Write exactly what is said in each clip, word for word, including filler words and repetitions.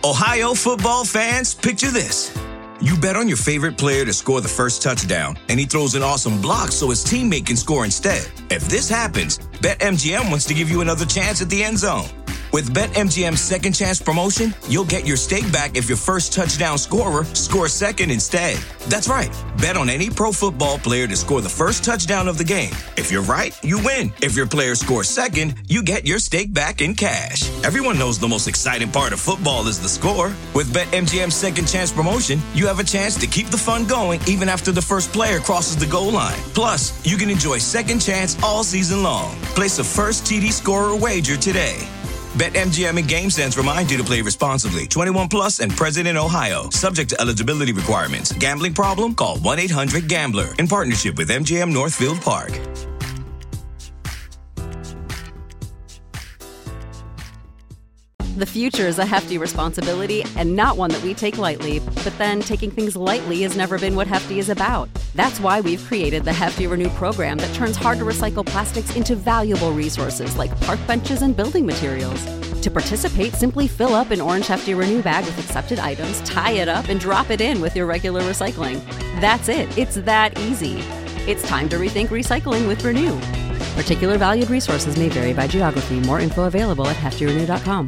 Ohio football fans, picture this. You bet on your favorite player to score the first touchdown, and he throws an awesome block so his teammate can score instead. If this happens, BetMGM wants to give you another chance at the end zone. With BetMGM's second chance promotion, you'll get your stake back if your first touchdown scorer scores second instead. That's right. Bet on any pro football player to score the first touchdown of the game. If you're right, you win. If your player scores second, you get your stake back in cash. Everyone knows the most exciting part of football is the score. With BetMGM's second chance promotion, you have a chance to keep the fun going even after the first player crosses the goal line. Plus, you can enjoy second chance all season long. Place a first T D scorer wager today. BetMGM and GameSense remind you to play responsibly. twenty-one plus and present in Ohio. Subject to eligibility requirements. Gambling problem? Call one eight hundred gambler. In partnership with M G M Northfield Park. The future is a hefty responsibility and not one that we take lightly. But then taking things lightly has never been what Hefty is about. That's why we've created the Hefty Renew program that turns hard-to-recycle plastics into valuable resources like park benches and building materials. To participate, simply fill up an orange Hefty Renew bag with accepted items, tie it up, and drop it in with your regular recycling. That's it. It's that easy. It's time to rethink recycling with Renew. Particular valued resources may vary by geography. More info available at hefty renew dot com.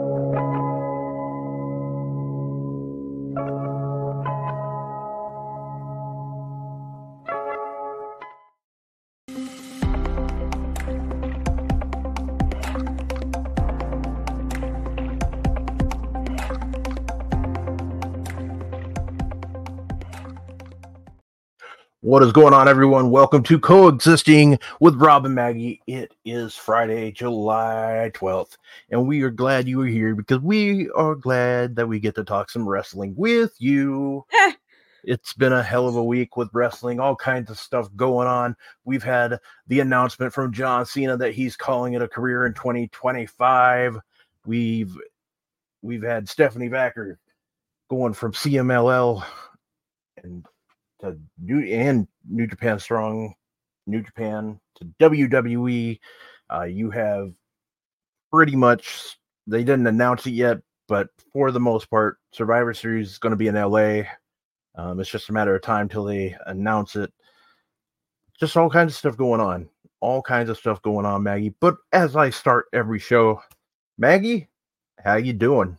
What is going on, everyone? Welcome to Coexisting with Rob and Maggie. It is Friday, July twelfth, and we are glad you are here because we are glad that we get to talk some wrestling with you. Eh. It's been a hell of a week with wrestling, all kinds of stuff going on. We've had the announcement from John Cena that he's calling it a career in twenty twenty-five. We've we've had Stephanie Vacker going from C M L L and to New and New Japan Strong, New Japan to W W E. Uh, you have pretty much, they didn't announce it yet, but for the most part, Survivor Series is going to be in L A. Um, it's just a matter of time till they announce it. Just all kinds of stuff going on. All kinds of stuff going on, Maggie. But as I start every show, Maggie, how you doing?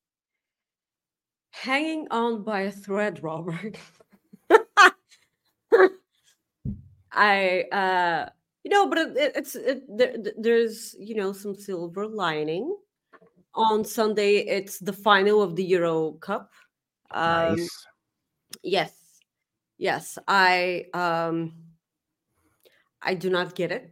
Hanging on by a thread, Robert. I, uh, you know, but it, it's it, there, there's you know some silver lining. On Sunday, it's the final of the Euro Cup. Um, Nice. Yes, yes. I um, I do not get it.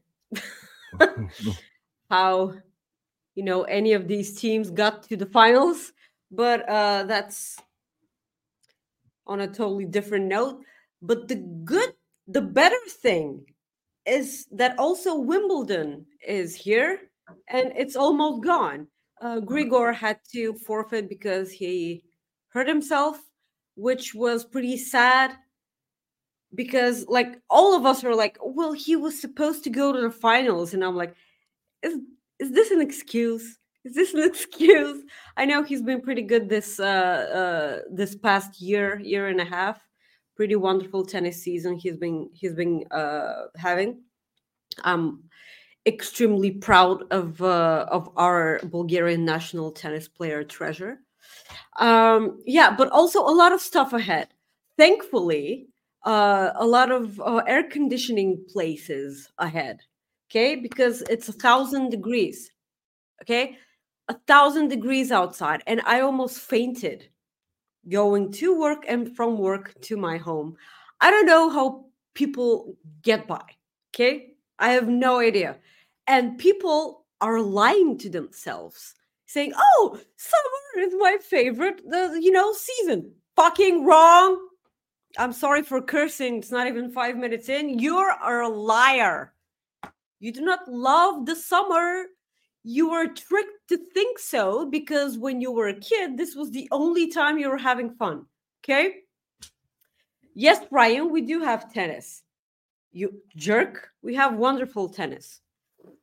How you know any of these teams got to the finals, but uh, that's on a totally different note. But the good, the better thing is that also Wimbledon is here and it's almost gone. Uh, Grigor had to forfeit because he hurt himself, which was pretty sad because like all of us are like, well, he was supposed to go to the finals. And I'm like, is, is this an excuse? Is this an excuse? I know he's been pretty good this, uh, uh, this past year, year and a half. Pretty wonderful tennis season he's been he's been uh, having. I'm extremely proud of uh, of our Bulgarian national tennis player treasure. Um, yeah, but also a lot of stuff ahead. Thankfully, uh, a lot of uh, air conditioning places ahead. Okay, because it's a thousand degrees. Okay, a thousand degrees outside, and I almost fainted going to work and from work to my home. I don't know how people get by, okay? I have no idea. And people are lying to themselves, saying, oh, summer is my favorite, the you know, season. Fucking wrong. I'm sorry for cursing. It's not even five minutes in. You're a liar. You do not love the summer. You were tricked to think so because when you were a kid, this was the only time you were having fun. Okay? Yes, Brian, we do have tennis. You jerk. We have wonderful tennis.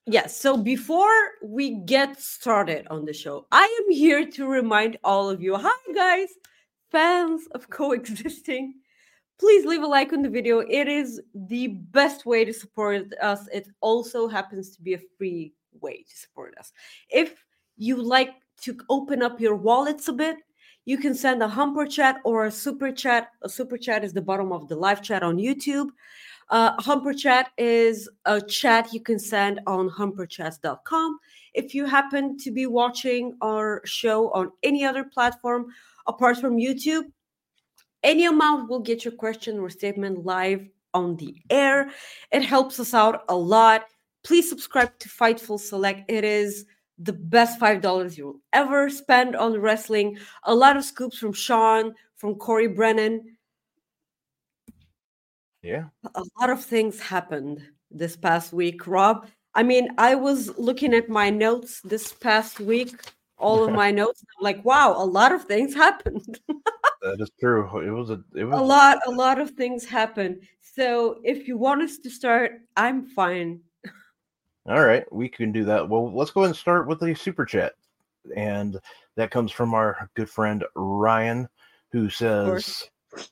Yes. So before we get started on the show, I am here to remind all of you, hi guys, fans of Coexisting. Please leave a like on the video. It is the best way to support us. It also happens to be a free way to support us. If you like to open up your wallets a bit, you can send a humper chat or a super chat. A super chat is the bottom of the live chat on YouTube. Uh, Humper Chat is a chat you can send on humper chats dot com. If you happen to be watching our show on any other platform apart from YouTube, any amount will get your question or statement live on the air. It helps us out a lot. Please subscribe to Fightful Select. It is the best five dollars you will ever spend on wrestling. A lot of scoops from Sean, from Corey Brennan. Yeah. A lot of things happened this past week, Rob. I mean, I was looking at my notes this past week, all of my notes. I'm like, wow, a lot of things happened. That is true. It was a it was a lot, a lot of things happened. So if you want us to start, I'm fine. All right, we can do that. Well, let's go ahead and start with a super chat. And that comes from our good friend Ryan, who says,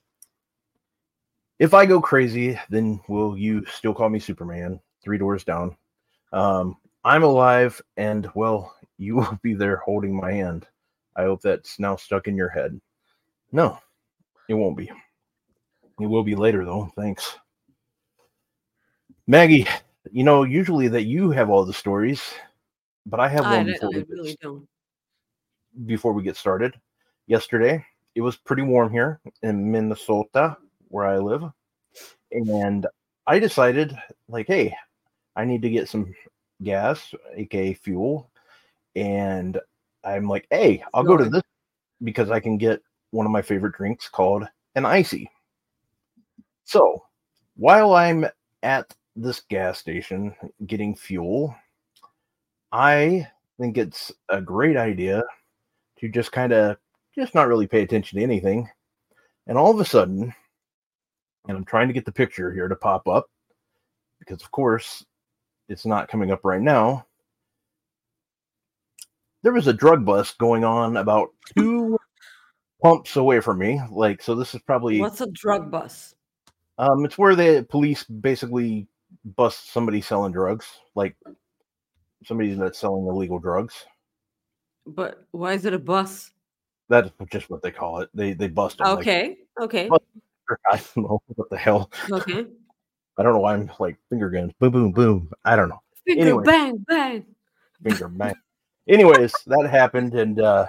if I go crazy, then will you still call me Superman? Three doors down. Um, I'm alive, and, well, you will be there holding my hand. I hope that's now stuck in your head. No, it won't be. It will be later, though. Thanks. Maggie, you know, usually that you have all the stories, but I have one I, before, I we really get, don't. before we get started. Yesterday, it was pretty warm here in Minnesota, where I live, and I decided, like, hey, I need to get some gas, aka fuel, and I'm like, hey, I'll go to this because I can get one of my favorite drinks called an icy. So while I'm at this gas station getting fuel, I think it's a great idea to just kind of just not really pay attention to anything, and all of a sudden, and I'm trying to get the picture here to pop up, because of course it's not coming up right now. There was a drug bust going on about two pumps away from me. Like, so this is probably... What's a drug bust? Um, it's where the police basically bust somebody selling drugs, like somebody that's selling illegal drugs. But why is it a bust? That's just what they call it. They they bust them. Okay, like, okay. I don't know what the hell. Okay. I don't know why I'm like finger guns. Boom, boom, boom. I don't know. Finger anyway, bang, bang. Finger bang. Anyways, that happened, and uh,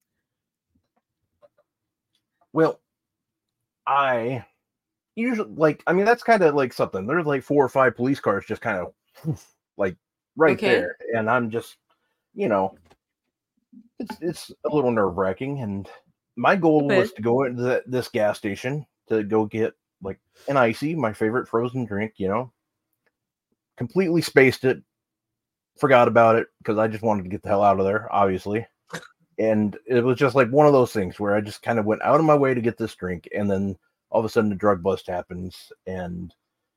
well, I usually like. I mean, that's kind of like something. There's like four or five police cars just kind of like right Okay. there, and I'm just, you know, it's it's a little nerve wracking. And my goal Okay. was to go into the, this gas station to go get like an icy, my favorite frozen drink. You know, completely spaced it. Forgot about it because I just wanted to get the hell out of there, obviously. And it was just like one of those things where I just kind of went out of my way to get this drink, and then all of a sudden the drug bust happens, and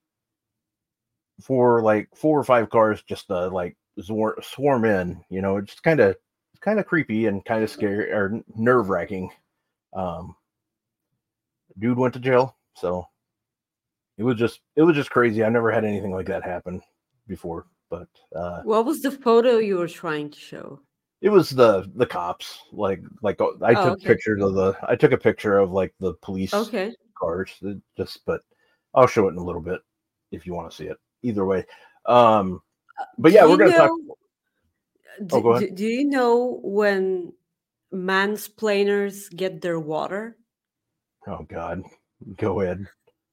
for like four or five cars just uh, like swarm, swarm in. You know, it's kind of kind of creepy and kind of scary or nerve wracking. Um, dude went to jail, so it was just it was just crazy. I never had anything like that happen before. But uh, what was the photo you were trying to show? It was the the cops. Like like I Oh, took okay. pictures of the I took a picture of like the police Okay. cars. It just but I'll show it in a little bit if you want to see it. Either way, um, but yeah, Do we're you gonna talk. know- Oh, go Do, ahead. do, do you know when mansplainers get their water? Oh God, go ahead.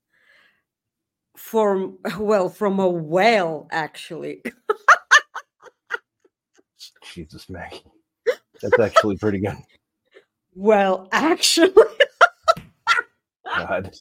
From well, from a whale, actually. Jesus, Maggie, that's actually pretty good. Well, actually. God.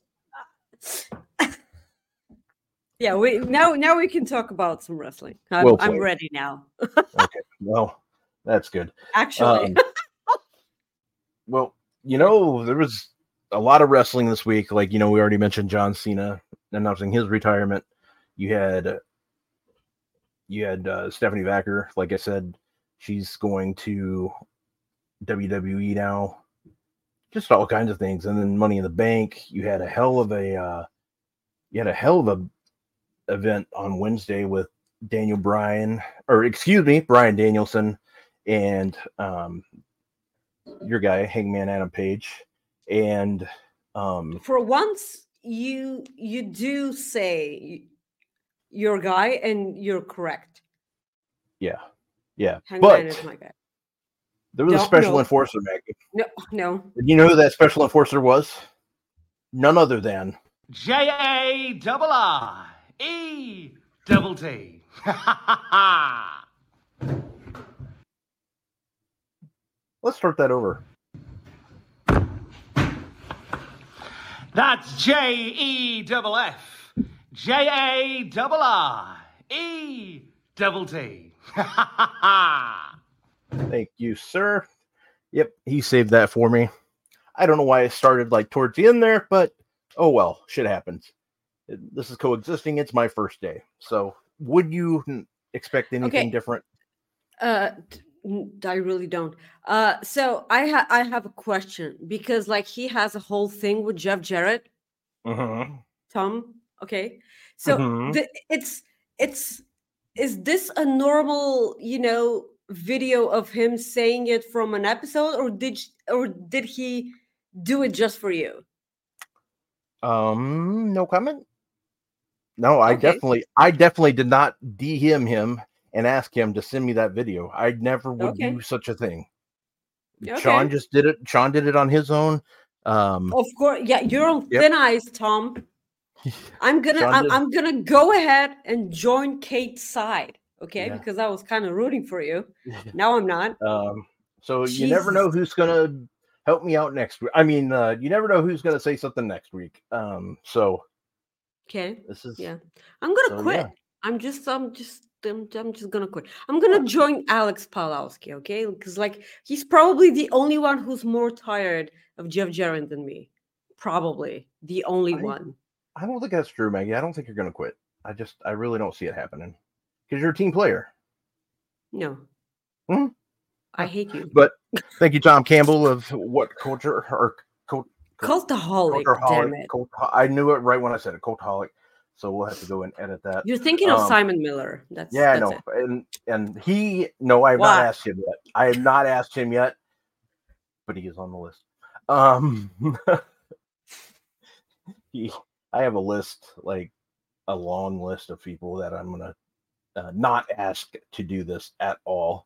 Yeah, we now now we can talk about some wrestling. I'm, Well I'm played. ready now. Okay, well, that's good. Actually. Um, well, you know, there was a lot of wrestling this week. Like, you know, we already mentioned John Cena announcing his retirement. You had you had uh, Stephanie Vacker. Like I said, she's going to W W E now. Just all kinds of things. And then Money in the Bank. You had a hell of a uh, you had a hell of a event on Wednesday with Daniel Bryan, or excuse me, Bryan Danielson, and um, your guy, Hangman Adam Page. And um, for once, you you do say your guy, and you're correct. Yeah, yeah. Hangman but is my guy. There was Don't, a special no. enforcer, Maggie. No, no. Did you know who that special enforcer was? None other than J A double I E double T. Let's start that over. That's J E double F J A double I E double T. Thank you, sir. Yep, he saved that for me. I don't know why I started like towards the end there, but oh well, shit happens. This is coexisting. It's my first day. So would you expect anything Okay. different? Uh, I really don't. Uh, so I ha- I have a question, because like he has a whole thing with Jeff Jarrett. Mm-hmm. Tom. Okay. So Mhm. the, it's it's is this a normal, you know, video of him saying it from an episode, or did sh- or did he do it just for you? Um, no comment. No, I Okay. definitely, I definitely did not D M him and ask him to send me that video. I never would Okay. do such a thing. Okay. Sean just did it. Sean did it on his own. Um, Of course, yeah, you're on Yep. thin ice, Tom. I'm gonna Sean I'm, did. I'm gonna go ahead and join Kate's side, okay? Yeah. Because I was kind of rooting for you. Now I'm not. Um, so you never Jesus. know who's gonna help me out next week. I mean, uh, you never know who's gonna say something next week. Um, so Okay. this is Yeah. I'm gonna So, quit. yeah. I'm just I'm just I'm, I'm just gonna quit. I'm gonna join Alex Palowski, okay? Because like he's probably the only one who's more tired of Jeff Jarrett than me. Probably the only I- one. I don't think that's true, Maggie. I don't think you're gonna quit. I just, I really don't see it happening because you're a team player. No. Mhm. I hate you. But thank you, Tom Campbell of What Culture or Cult, Cultaholic, Cultaholic. damn it. Cult, I knew it right when I said it, Cultaholic. So we'll have to go and edit that. You're thinking of Um, Simon Miller. That's Yeah, I that's know. it. And and he, no, I have Why? not asked him yet. I have not asked him yet, but he is on the list. Um, he, I have a list, like a long list of people that I'm gonna uh, not ask to do this at all.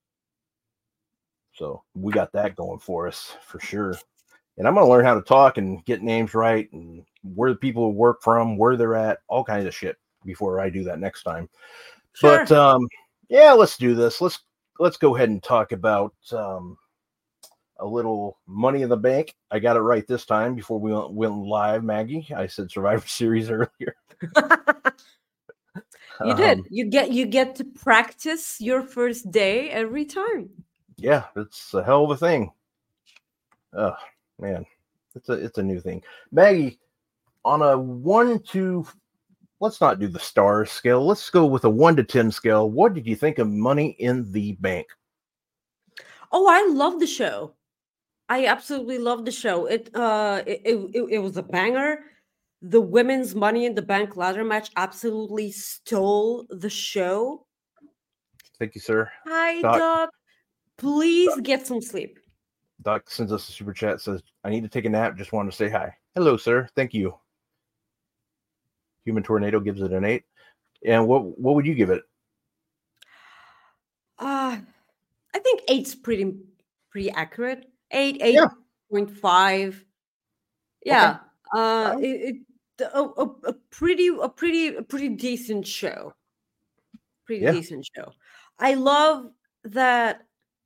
So we got that going for us for sure. And I'm gonna learn how to talk and get names right and where the people work from, where they're at, all kinds of shit before I do that next time. Sure. But um, yeah, let's do this. Let's let's go ahead and talk about um, a little Money in the Bank. I got it right this time before we went, went live, Maggie. I said Survivor Series earlier. You did. Um, You get you get to practice your first day every time. yeah, it's a hell of a thing. Oh man, it's a it's a new thing. Maggie, on a one to, let's not do the stars scale. Let's go with a one to ten scale. What did you think of Money in the Bank? Oh, I love the show. I absolutely love the show. It uh it, it, it, it was a banger. The women's Money in the Bank ladder match absolutely stole the show. Thank you, sir. Hi, Doc. Doc. Please get some sleep. Doc sends us a super chat, says, I need to take a nap. Just wanted to say hi. Hello, sir. Thank you. Human Tornado gives it an eight. And what what would you give it? Uh I think eight's pretty pretty accurate. Eight, eight Yeah. point five. Yeah. Uh Fine. it, it a, a, a pretty a pretty a pretty decent show. Pretty Yeah. decent show. I love that,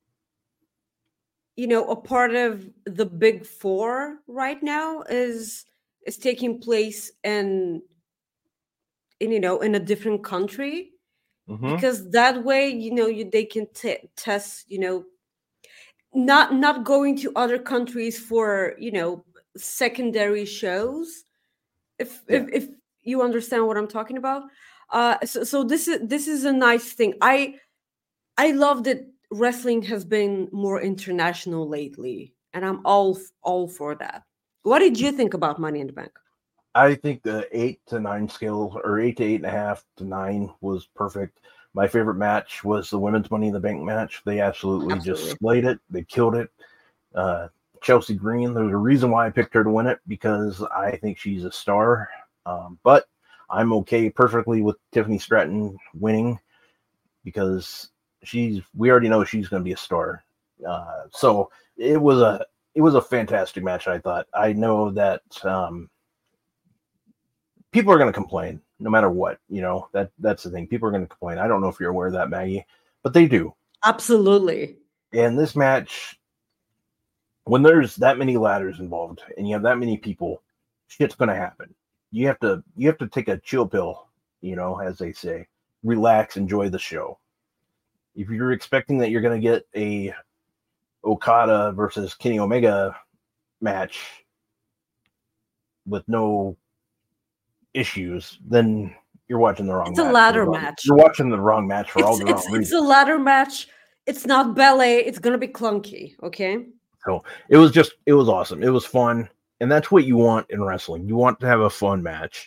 you know, a part of the big four right now is is taking place in in you know in a different country, Mhm. because that way, you know, you they can t- test, you know, not not going to other countries for, you know, secondary shows, if Yeah. if, if you understand what I'm talking about. Uh, so, so this is this is a nice thing. I I love that wrestling has been more international lately, and I'm all all for that. What did you think about Money in the Bank? I think the eight to nine scale, or eight to eight and a half to nine, was perfect. My favorite match was the women's Money in the Bank match. They absolutely, Absolutely. just slayed it. They killed it. Uh, Chelsea Green, there's a reason why I picked her to win it, because I think she's a star. Um, but I'm okay perfectly with Tiffany Stratton winning, because she's we already know she's going to be a star. Uh, so it was a it was a fantastic match. I thought. I know that um, people are going to complain no matter what. You know that that's the thing. People are going to complain. I don't know if you're aware of that, Maggie, but they do. Absolutely. And this match, when there's that many ladders involved and you have that many people, shit's going to happen. You have to you have to take a chill pill, you know, as they say. Relax, enjoy the show. If you're expecting that you're going to get a Okada versus Kenny Omega match with no issues, then you're watching the wrong It's a match. ladder wrong, match. You're watching the wrong match for all It's the it's wrong it's reasons. a ladder match. It's not ballet. It's gonna be clunky. Okay. So it was just, it was awesome. It was fun. And that's what you want in wrestling. You want to have a fun match.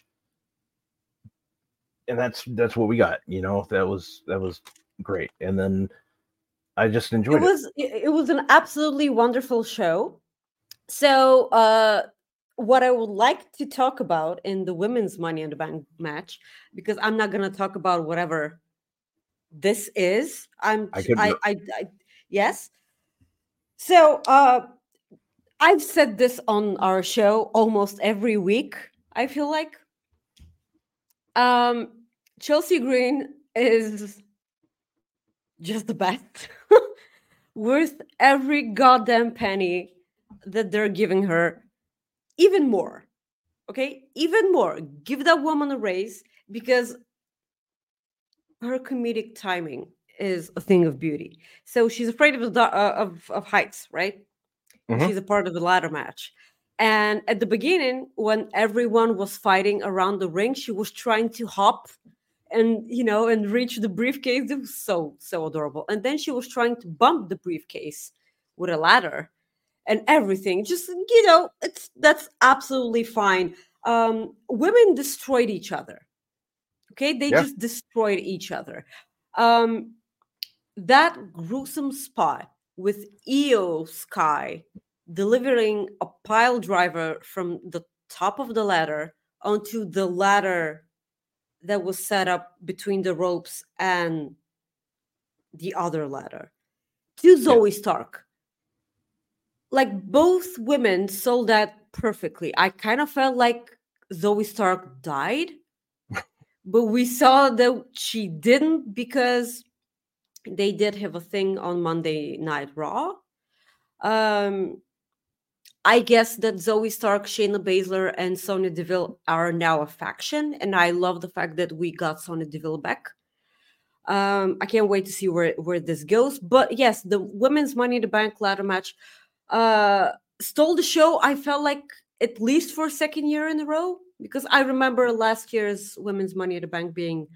And that's that's what we got. You know, that was that was great. And then I just It enjoyed it. was it it was an absolutely wonderful show. So, uh, what I would like to talk about in the women's Money in the Bank match, because I'm not gonna talk about whatever this is. I'm I could I I, I yes. So, uh, I've said this on our show almost every week. I feel like um, Chelsea Green is just the best, worth every goddamn penny that they're giving her, even more. Okay, even more. Give that woman a raise, because her comedic timing is a thing of beauty. So she's afraid of the, da- uh, of of heights, right? Mhm. She's a part of the ladder match. And at the beginning, when everyone was fighting around the ring, she was trying to hop and, you know, and reach the briefcase. It was so, so adorable. And then she was trying to bump the briefcase with a ladder and everything. Just, you know, it's that's absolutely fine. Um, women destroyed each other. Okay, they Yeah. just destroyed each other. Um, that gruesome spot with Io Sky delivering a pile driver from the top of the ladder onto the ladder that was set up between the ropes and the other ladder to Zoe Stark. Like, both women sold that perfectly. I kind of felt like Zoe Stark died, but we saw that she didn't, because they did have a thing on Monday Night Raw. Um, I guess that Zoe Stark, Shayna Baszler, and Sonya Deville are now a faction, and I love the fact that we got Sonya Deville back. Um, I can't wait to see where where this goes. But yes, the women's Money in the Bank ladder match uh, stole the show. I felt like, at least for a second year in a row, because I remember last year's women's Money in the Bank being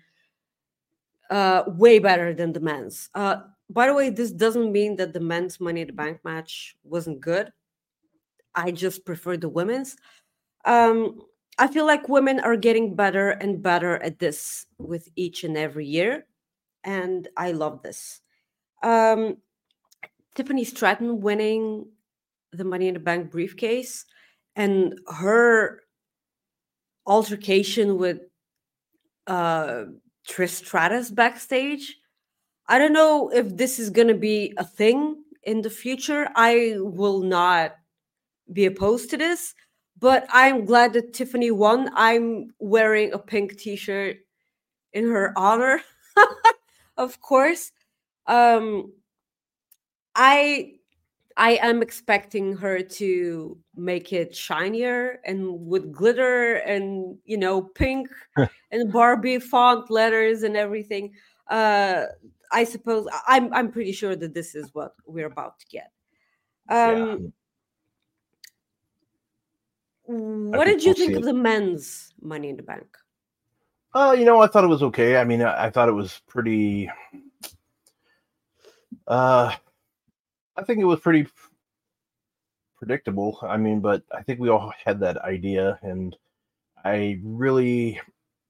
uh, way better than the men's. Uh, by the way, this doesn't mean that the men's Money in the Bank match wasn't good. I just prefer the women's. Um, I feel like women are getting better and better at this with each and every year, and I love this. Um, Tiffany Stratton winning the Money in the Bank briefcase, and her altercation with uh, Trish Stratus backstage. I don't know if this is going to be a thing in the future. I will not be opposed to this, but I'm glad that Tiffany won. I'm wearing a pink t-shirt in her honor, of course. Um, I I am expecting her to make it shinier and with glitter and, you know, pink and Barbie font letters and everything. Uh, I suppose I'm I'm pretty sure that this is what we're about to get. Yeah. Um, what think did you we'll think see of it. the men's Money in the Bank? Uh, you know, I thought it was okay. I mean, I, I thought it was pretty. Uh, I think it was pretty predictable. I mean, but I think we all had that idea, and I really,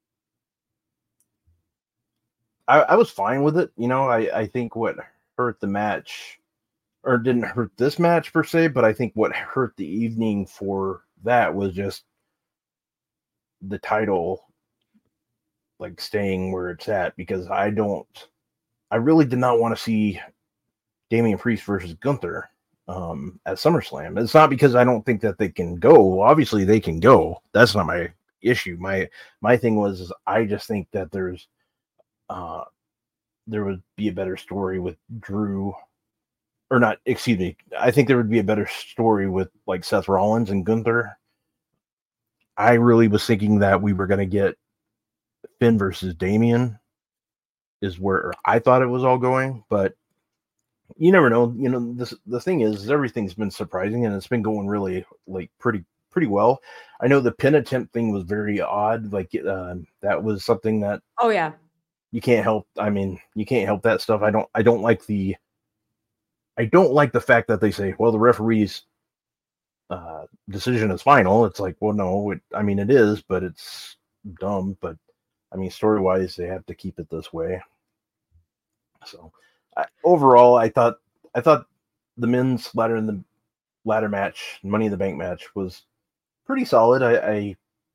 I, I was fine with it. You know, I, I think what hurt the match, or didn't hurt this match per se, but I think what hurt the evening for that was just the title, like staying where it's at, because I don't, I really did not want to see Damian Priest versus Gunther um, at SummerSlam. It's not because I don't think that they can go. Obviously, they can go. That's not my issue. My my thing was is I just think that there's uh, there would be a better story with Drew, or not. Excuse me. I think there would be a better story with like Seth Rollins and Gunther. I really was thinking that we were going to get Finn versus Damian, is where I thought it was all going, but you never know. You know, this the thing is, everything's been surprising, and it's been going really like pretty pretty well. I know the pin attempt thing was very odd. Like uh, that was something that Oh yeah. you can't help. I mean, you can't help that stuff. I don't. I don't like the. I don't like the fact that they say, "Well, the referee's uh, decision is final." It's like, well, no. It, I mean, it is, but it's dumb. But I mean, story wise, they have to keep it this way. So. I, overall, I thought I thought the men's ladder in the ladder match, Money in the Bank match, was pretty solid. I I,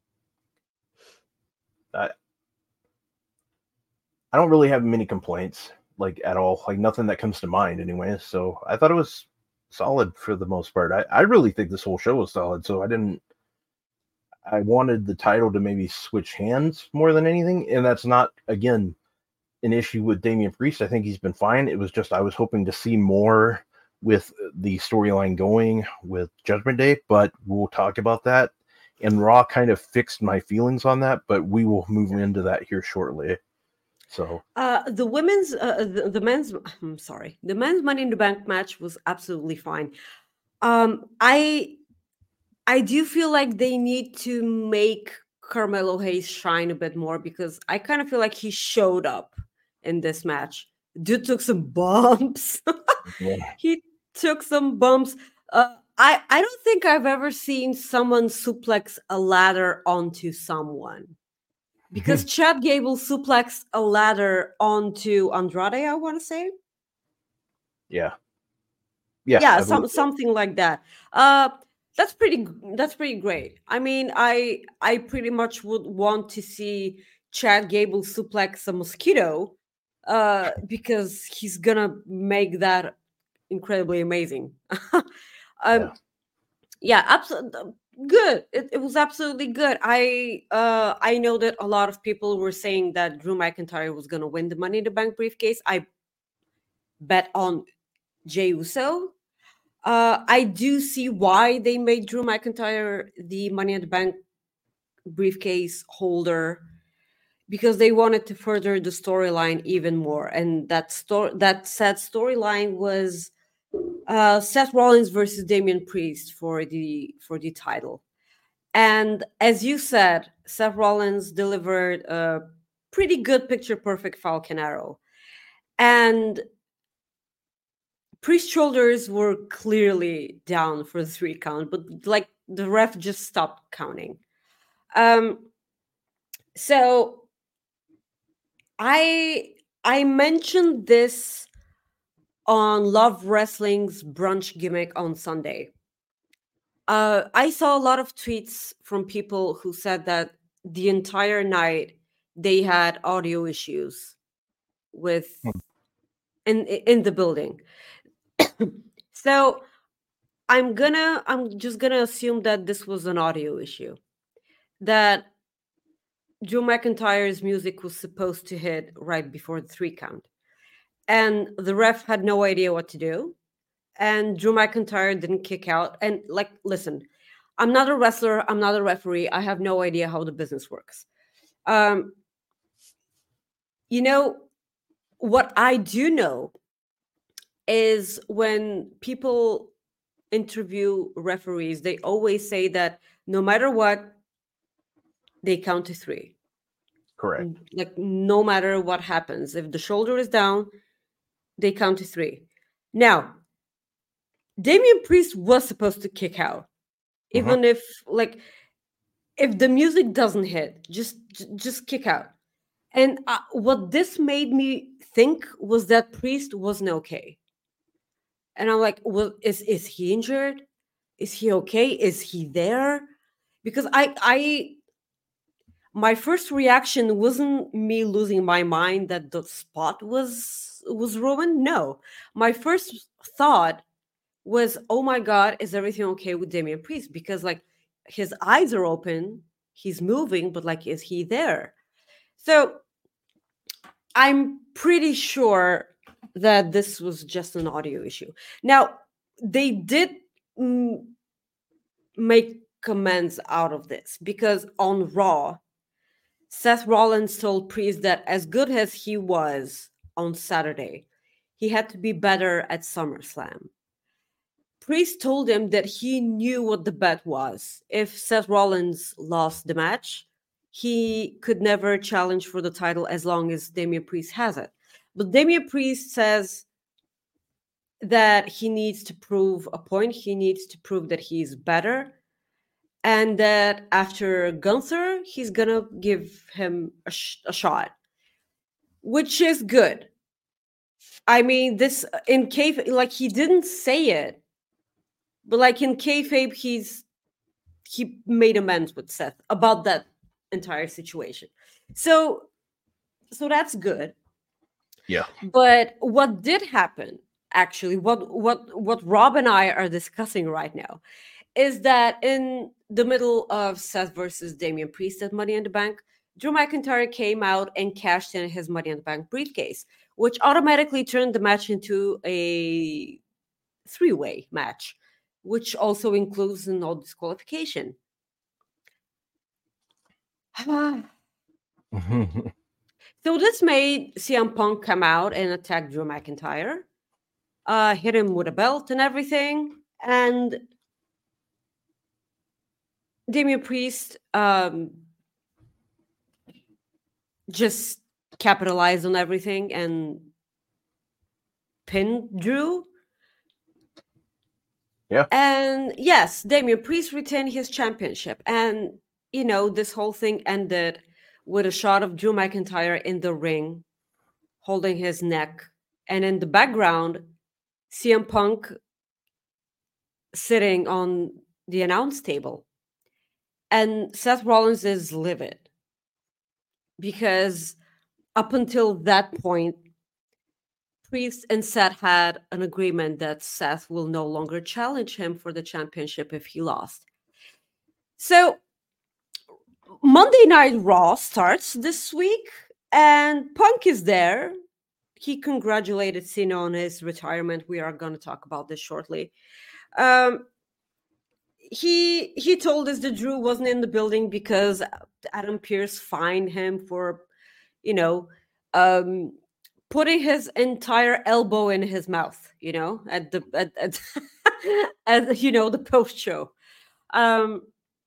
I, I don't really have many complaints, like at all, like nothing that comes to mind, anyway. So I thought it was solid for the most part. I, I really think this whole show was solid. So I didn't. I wanted the title to maybe switch hands more than anything, and that's not again. An issue with Damian Priest. I think he's been fine. It was just I was hoping to see more with the storyline going with Judgment Day, but we'll talk about that. And Raw kind of fixed my feelings on that, but we will move into that here shortly. So uh, the women's, uh, the, the men's, I'm sorry, the men's Money in the Bank match was absolutely fine. Um, I, I do feel like they need to make Carmelo Hayes shine a bit more, because I kind of feel like he showed up in this match. Dude took some bumps. yeah. He took some bumps. Uh, I I don't think I've ever seen someone suplex a ladder onto someone, because Chad Gable suplexed a ladder onto Andrade, I want to say. Yeah. Yeah. Yeah, some, something like that. Uh, that's pretty. That's pretty great. I mean, I I pretty much would want to see Chad Gable suplex a mosquito, uh, because he's gonna make that incredibly amazing. um, Yeah. yeah, absolutely good. It, it was absolutely good. I uh, I know that a lot of people were saying that Drew McIntyre was gonna win the Money in the Bank briefcase. I bet on Jey Uso. Uh, I do see why they made Drew McIntyre the Money in the Bank briefcase holder, because they wanted to further the storyline even more. And that story, that said storyline was uh, Seth Rollins versus Damian Priest for the for the title. And as you said, Seth Rollins delivered a pretty good picture perfect Falcon Arrow, and Priest's shoulders were clearly down for the three count, but like the ref just stopped counting. Um, so I I mentioned this on Love Wrestling's brunch gimmick on Sunday. Uh, I saw a lot of tweets from people who said that the entire night they had audio issues with in in the building. So I'm gonna I'm just gonna assume that this was an audio issue, that Drew McIntyre's music was supposed to hit right before the three count, and the ref had no idea what to do, and Drew McIntyre didn't kick out. And like, listen, I'm not a wrestler, I'm not a referee, I have no idea how the business works. Um, you know, what I do know is when people interview referees, they always say that no matter what, they count to three. Correct. Like, no matter what happens, if the shoulder is down, they count to three. Now, Damian Priest was supposed to kick out, even mm-hmm. if like if the music doesn't hit, just just kick out. And uh, what this made me think was that Priest wasn't okay. And I'm like, well, is is he injured? Is he okay? Is he there? Because I I my first reaction wasn't me losing my mind that the spot was was ruined. No, my first thought was, oh my God, is everything okay with Damian Priest? Because like his eyes are open, he's moving, but like, is he there? So I'm pretty sure that this was just an audio issue. Now, they did mm, make comments out of this because on Raw, Seth Rollins told Priest that as good as he was on Saturday, he had to be better at SummerSlam. Priest told him that he knew what the bet was. If Seth Rollins lost the match, he could never challenge for the title as long as Damian Priest has it. But Damian Priest says that he needs to prove a point. He needs to prove that he's better. And that after Gunther, he's going to give him a, sh- a shot, which is good. I mean, this in kayfabe, like he didn't say it, but like in kayfabe, he's he made amends with Seth about that entire situation. So, so that's good. Yeah. But what did happen, actually, what what what Rob and I are discussing right now, is that in the middle of Seth versus Damian Priest at Money in the Bank, Drew McIntyre came out and cashed in his Money in the Bank briefcase, which automatically turned the match into a three-way match, which also includes no disqualification. So this made C M Punk come out and attack Drew McIntyre, uh, hit him with a belt and everything, and Damian Priest um, just capitalized on everything and pinned Drew. Yeah. And yes, Damian Priest retained his championship. And, you know, this whole thing ended with a shot of Drew McIntyre in the ring, holding his neck. And in the background, C M Punk sitting on the announce table. And Seth Rollins is livid because up until that point, Priest and Seth had an agreement that Seth will no longer challenge him for the championship if he lost. So Monday Night Raw starts this week and Punk is there. He congratulated Cena on his retirement. We are going to talk about this shortly. Um, He he told us that Drew wasn't in the building because Adam Pearce fined him for, you know, um, putting his entire elbow in his mouth, you know, at the at, at, at you know the post show. Um,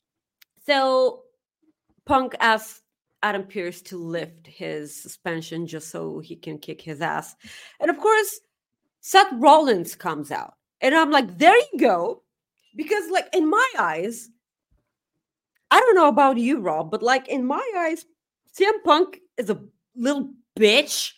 so Punk asked Adam Pearce to lift his suspension just so he can kick his ass, and of course, Seth Rollins comes out, and I'm like, there you go. Because, like, in my eyes, I don't know about you, Rob, but, like, in my eyes, C M Punk is a little bitch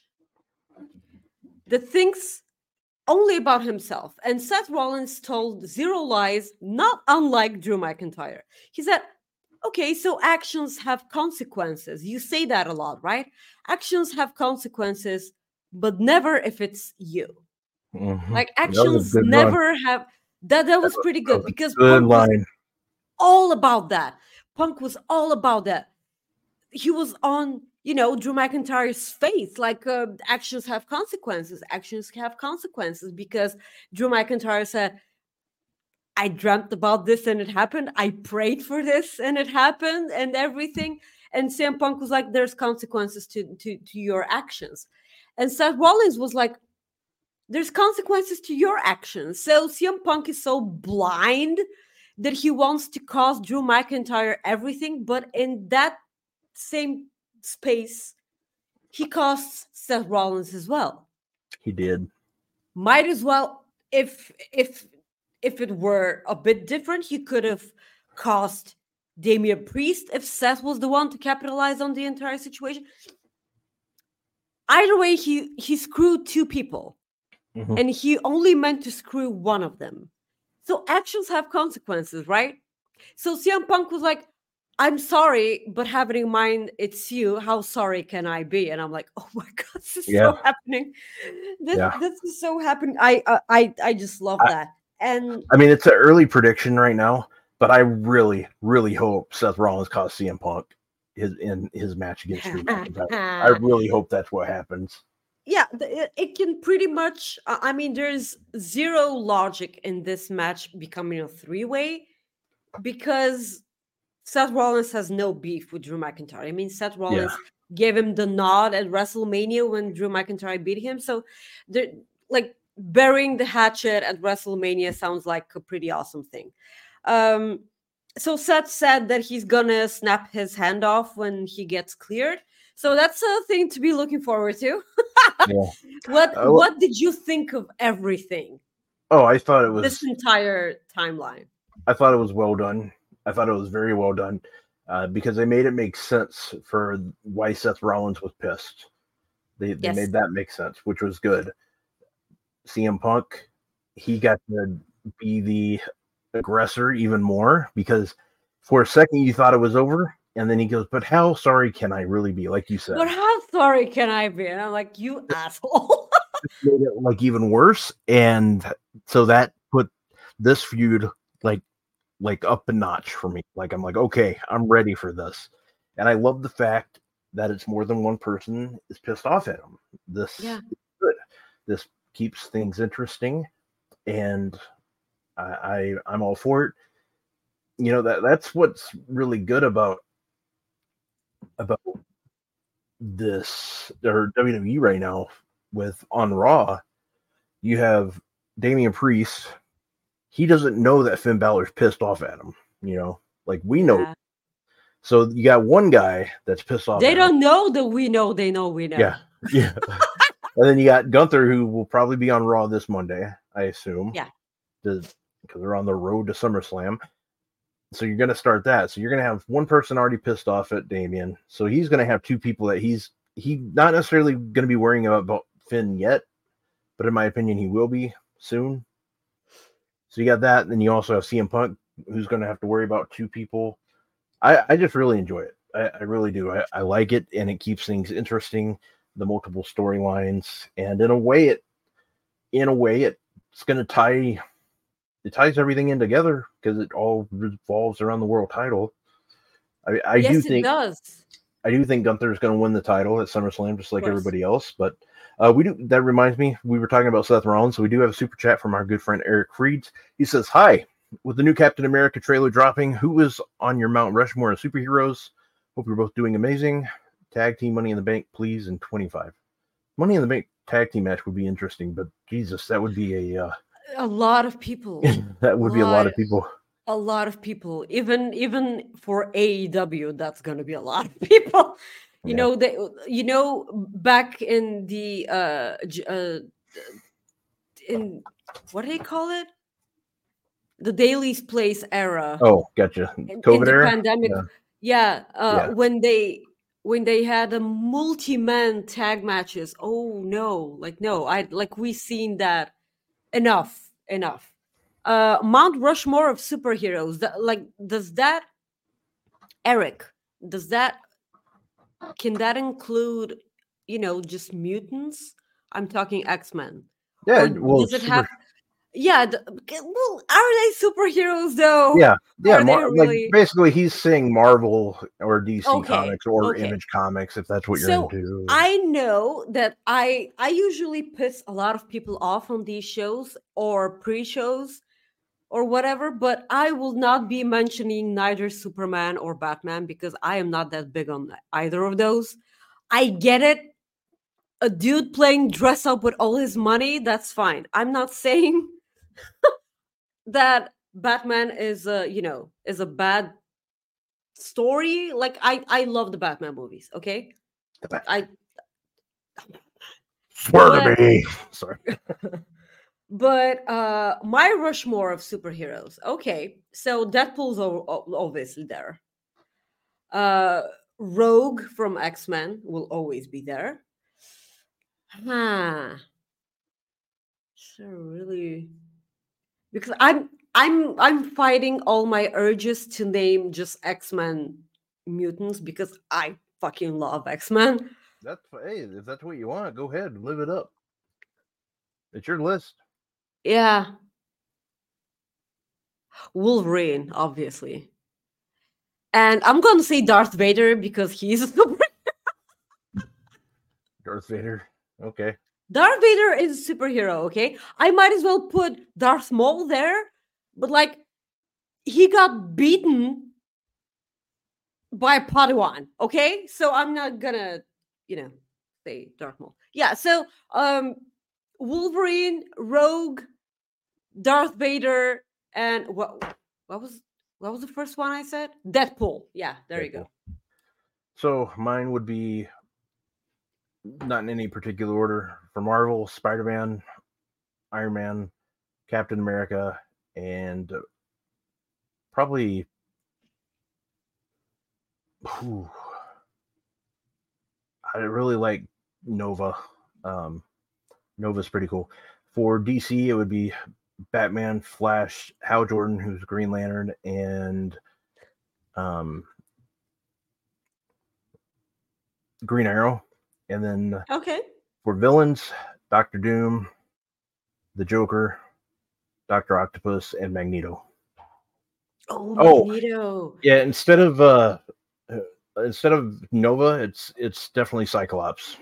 that thinks only about himself. And Seth Rollins told zero lies, not unlike Drew McIntyre. He said, okay, so actions have consequences. You say that a lot, right? Actions have consequences, but never if it's you. Mm-hmm. Like, actions never one. have... That that was pretty good because good Punk line. was all about that. Punk was all about that. He was on, you know, Drew McIntyre's face, like uh, actions have consequences. Actions have consequences because Drew McIntyre said, I dreamt about this and it happened. I prayed for this and it happened and everything. And C M Punk was like, there's consequences to, to, to your actions. And Seth Rollins was like, there's consequences to your actions. So C M Punk is so blind that he wants to cost Drew McIntyre everything. But in that same space, he costs Seth Rollins as well. He did. Might as well, if if if it were a bit different, he could have cost Damian Priest if Seth was the one to capitalize on the entire situation. Either way, he he screwed two people, mm-hmm. and he only meant to screw one of them. So actions have consequences, right? So C M Punk was like, I'm sorry, but having in mind it's you, how sorry can I be? And I'm like, oh my God, this is yeah. so happening. This, yeah. this is so happening. I uh, I I just love I, that. And I mean, it's an early prediction right now, but I really, really hope Seth Rollins costs C M Punk his in his match against Drew McIntyre. I really hope that's what happens. Yeah, it, it can pretty much. Uh, I mean, there's zero logic in this match becoming a three-way because Seth Rollins has no beef with Drew McIntyre. I mean, Seth Rollins yeah. gave him the nod at WrestleMania when Drew McIntyre beat him. So, they're like burying the hatchet at WrestleMania sounds like a pretty awesome thing. Um, so Seth said that he's gonna snap his hand off when he gets cleared. So that's a thing to be looking forward to. yeah. What uh, What did you think of everything? Oh, I thought it was this entire timeline. I thought it was well done. I thought it was very well done uh, because they made it make sense for why Seth Rollins was pissed. They they yes. made that make sense, which was good. C M Punk, he got to be the aggressor even more because for a second you thought it was over, and then he goes, "But how sorry can I really be?" Like you said. But how sorry can I be? And I'm like, "You asshole." Made it like even worse, and so that put this feud like. like up a notch for me. Like, I'm like, okay, I'm ready for this. And I love the fact that it's more than one person is pissed off at him. This yeah. is good. This keeps things interesting. And I, I I'm all for it. You know, that that's what's really good about about this or W W E right now with on Raw. You have Damian Priest. He doesn't know that Finn Balor's pissed off at him, you know, like we know. Yeah. So you got one guy that's pissed off. They at don't him. know that we know they know we know. Yeah. Yeah. And then you got Gunther, who will probably be on Raw this Monday, I assume. Yeah. Because they're on the road to SummerSlam. So you're going to start that. So you're going to have one person already pissed off at Damian. So he's going to have two people that he's he not necessarily going to be worrying about, about Finn yet, but in my opinion, he will be soon. So you got that, and then you also have C M Punk, who's going to have to worry about two people. I, I just really enjoy it. I, I really do. I, I like it, and it keeps things interesting, the multiple storylines, and in a way, it in a way, it's going to tie it ties everything in together because it all revolves around the world title. I, I yes, do think it does. I do think Gunther is going to win the title at SummerSlam, just like everybody else, but. Uh, we do. That reminds me, we were talking about Seth Rollins, so we do have a super chat from our good friend Eric Freeds. He says, "Hi, with the new Captain America trailer dropping, who is on your Mount Rushmore of superheroes? Hope you're both doing amazing. Tag team Money in the Bank, please, in twenty-five. Money in the Bank tag team match would be interesting, but Jesus, that would be a uh, a lot of people. that would a be lot, a lot of people. A lot of people, even even for A E W, that's going to be a lot of people." You yeah. know, they, you know, back in the, uh, uh, in, what do they call it? The Daily's Place era. Oh, gotcha. COVID in the era? Pandemic. Yeah. Yeah, uh, yeah. When they, when they had a multi-man tag matches. Oh, no. Like, no, I, like, we've seen that enough, enough. Uh, Mount Rushmore of superheroes. That, like, does that, Eric, does that, can that include, you know, just mutants? I'm talking X-Men. Yeah, or well, does it super... have? Yeah, the, well, are they superheroes though? Yeah, yeah. Mar- really... Like basically, he's saying Marvel or D C okay. Comics or okay. Image Comics, if that's what you're so into. I know that I I usually piss a lot of people off on these shows or pre-shows or whatever, but I will not be mentioning neither Superman or Batman because I am not that big on either of those. I get it. A dude playing dress up with all his money, that's fine. I'm not saying that Batman is a, you know, is a bad story. Like I, I love the Batman movies. Okay, The Bat- I. Swear But- to me. Sorry. But uh, my Rushmore of superheroes. Okay, so Deadpool's o- o- obviously there. Uh, Rogue from X-Men will always be there. Huh. So really, because I'm I'm I'm fighting all my urges to name just X-Men mutants because I fucking love X-Men. That's hey, if that's what you want, go ahead, live it up. It's your list. Yeah. Wolverine, obviously. And I'm gonna say Darth Vader because he's a super. Darth Vader. Okay. Darth Vader is a superhero, okay? I might as well put Darth Maul there, but like he got beaten by Padawan, okay? So I'm not gonna, you know, say Darth Maul. Yeah, so um Wolverine, Rogue, Darth Vader, and what what was what was the first one I said? Deadpool. Yeah, there you go. So mine would be not in any particular order. For Marvel, Spider-Man, Iron Man, Captain America, and uh, probably whew, I really like Nova. Um, Nova's pretty cool. For D C, it would be Batman, Flash, Hal Jordan, who's Green Lantern, and um, Green Arrow. And then Okay. for villains, Doctor Doom, the Joker, Doctor Octopus, and Magneto. Oh, Oh. Magneto. Yeah, instead of uh, uh, instead of Nova, it's it's definitely Cyclops.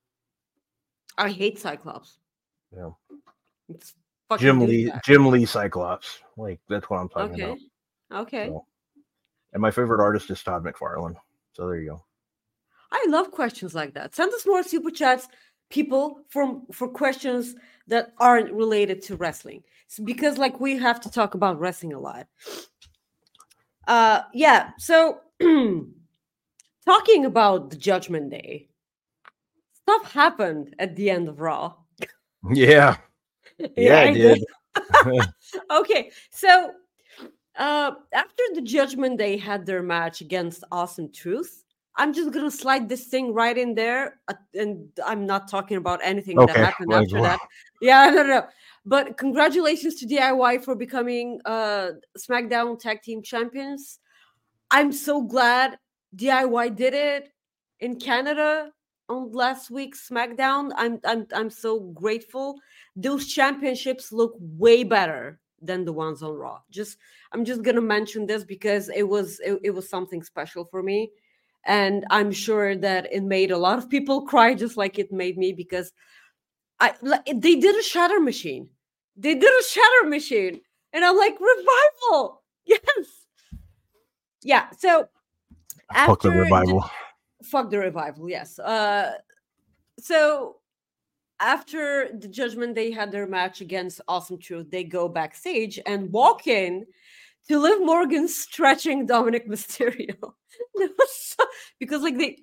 I hate Cyclops. Yeah, It's fucking Jim Lee, douchebag. Jim Lee Cyclops. Like that's what I'm talking Okay. about. Okay. So, and my favorite artist is Todd McFarlane. So there you go. I love questions like that. Send us more super chats, people, from for questions that aren't related to wrestling. It's because like we have to talk about wrestling a lot. Uh yeah, so talking about the Judgment Day, stuff happened at the end of Raw. Yeah, yeah, I did. Okay, so uh after the Judgment Day had their match against Awesome Truth, I'm just gonna slide this thing right in there, uh, and I'm not talking about anything that Okay, happened like, after wow. that. Yeah, no, no, no. But congratulations to D I Y for becoming uh SmackDown Tag Team Champions. I'm so glad D I Y did it in Canada on last week's SmackDown. I'm I'm I'm so grateful. Those championships look way better than the ones on Raw. Just I'm just gonna mention this because it was it, it was something special for me. And I'm sure that it made a lot of people cry just like it made me because I like, they did a shatter machine. They did a shatter machine. And I'm like, revival. Yes. Yeah. So Fuck the after revival. fuck the revival, yes. Uh so after the Judgment Day had their match against Awesome Truth, they go backstage and walk in to Liv Morgan stretching Dominic Mysterio. That was so, because like they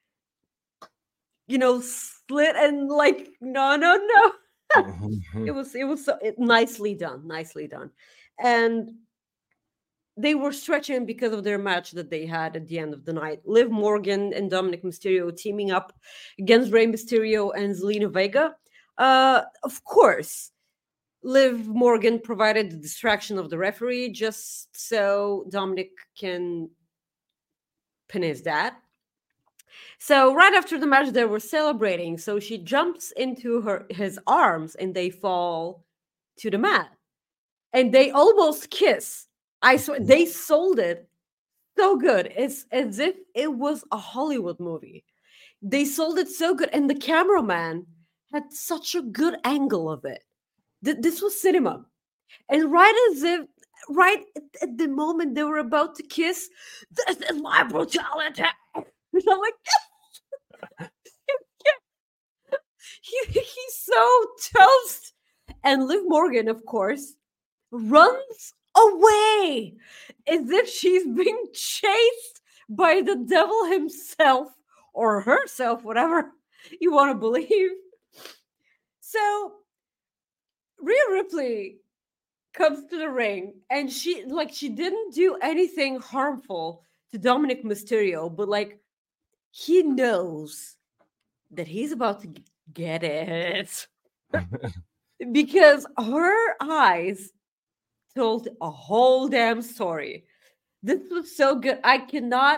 you know split and like no no no Mhm. it was it was so it, nicely done nicely done. And they were stretching because of their match that they had at the end of the night. Liv Morgan and Dominic Mysterio teaming up against Rey Mysterio and Zelina Vega. Uh, of course, Liv Morgan provided the distraction of the referee just so Dominic can pin his dad. So right after the match, they were celebrating. So she jumps into her his arms and they fall to the mat. And they almost kiss. I swear they sold it so good. It's as if it was a Hollywood movie. They sold it so good, and the cameraman had such a good angle of it. Th- this was cinema. And right as if, right at, at the moment they were about to kiss, this is my brutality. And I'm like, he, he's so toast. And Liv Morgan, of course, runs away, as if she's being chased by the devil himself or herself, whatever you want to believe. So Rhea Ripley comes to the ring, and she like she didn't do anything harmful to Dominic Mysterio, but like he knows that he's about to get it because her eyes told a whole damn story. This was so good. I cannot.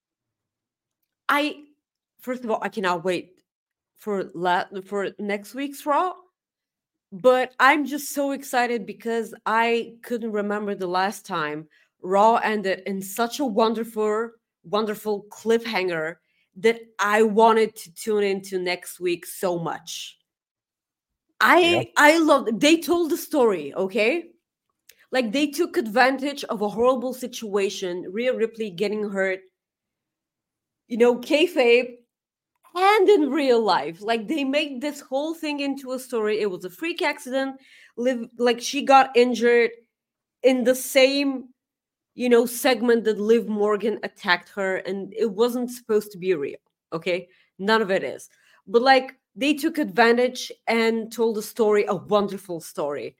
I first of all, I cannot wait for la- for next week's Raw. But I'm just so excited because I couldn't remember the last time Raw ended in such a wonderful, wonderful cliffhanger that I wanted to tune into next week so much. I Yeah. I love they told the story, okay? Like they took advantage of a horrible situation, Rhea Ripley getting hurt, you know, kayfabe, and in real life. Like they made this whole thing into a story. It was a freak accident. Live like she got injured in the same, you know, segment that Liv Morgan attacked her, and it wasn't supposed to be real. Okay, none of it is. But like they took advantage and told a story, a wonderful story.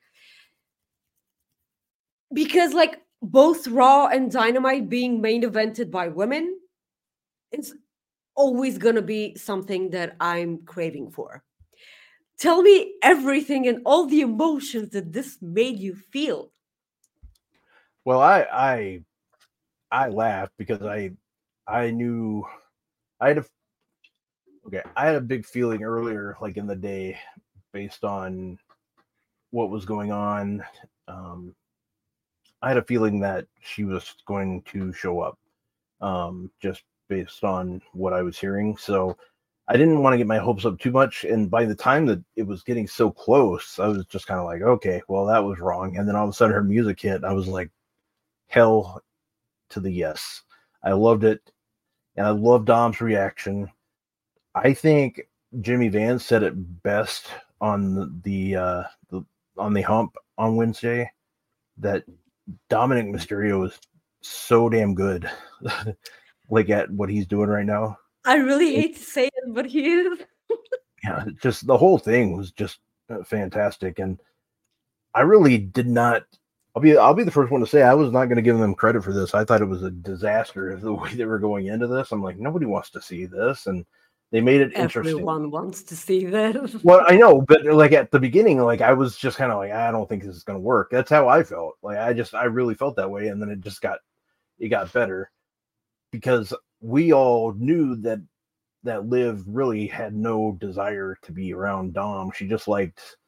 Because like both Raw and Dynamite being main evented by women, it's always gonna be something that I'm craving for. Tell me everything and all the emotions that this made you feel. Well, I I I laughed because I I knew I had a okay, I had a big feeling earlier, like in the day, based on what was going on. Um, I had a feeling that she was going to show up, um, just based on what I was hearing. So I didn't want to get my hopes up too much. And by the time that it was getting so close, I was just kind of like, okay, well, that was wrong. And then all of a sudden her music hit. I was like, hell to the yes. I loved it. And I loved Dom's reaction. I think Jimmy Vance said it best on the, the, uh, the on the hump on Wednesday that Dominic Mysterio is so damn good, like at what he's doing right now. I really hate to say it, but he is. Yeah, just the whole thing was just fantastic, and I really did not. I'll be I'll be the first one to say I was not going to give them credit for this. I thought it was a disaster the way they were going into this. I'm like, nobody wants to see this, and they made it interesting. Everyone wants to see this. Well, I know, but like at the beginning, like I was just kind of like, I don't think this is going to work. That's how I felt. Like I just, I really felt that way, and then it just got, it got better because we all knew that that Liv really had no desire to be around Dom. She just liked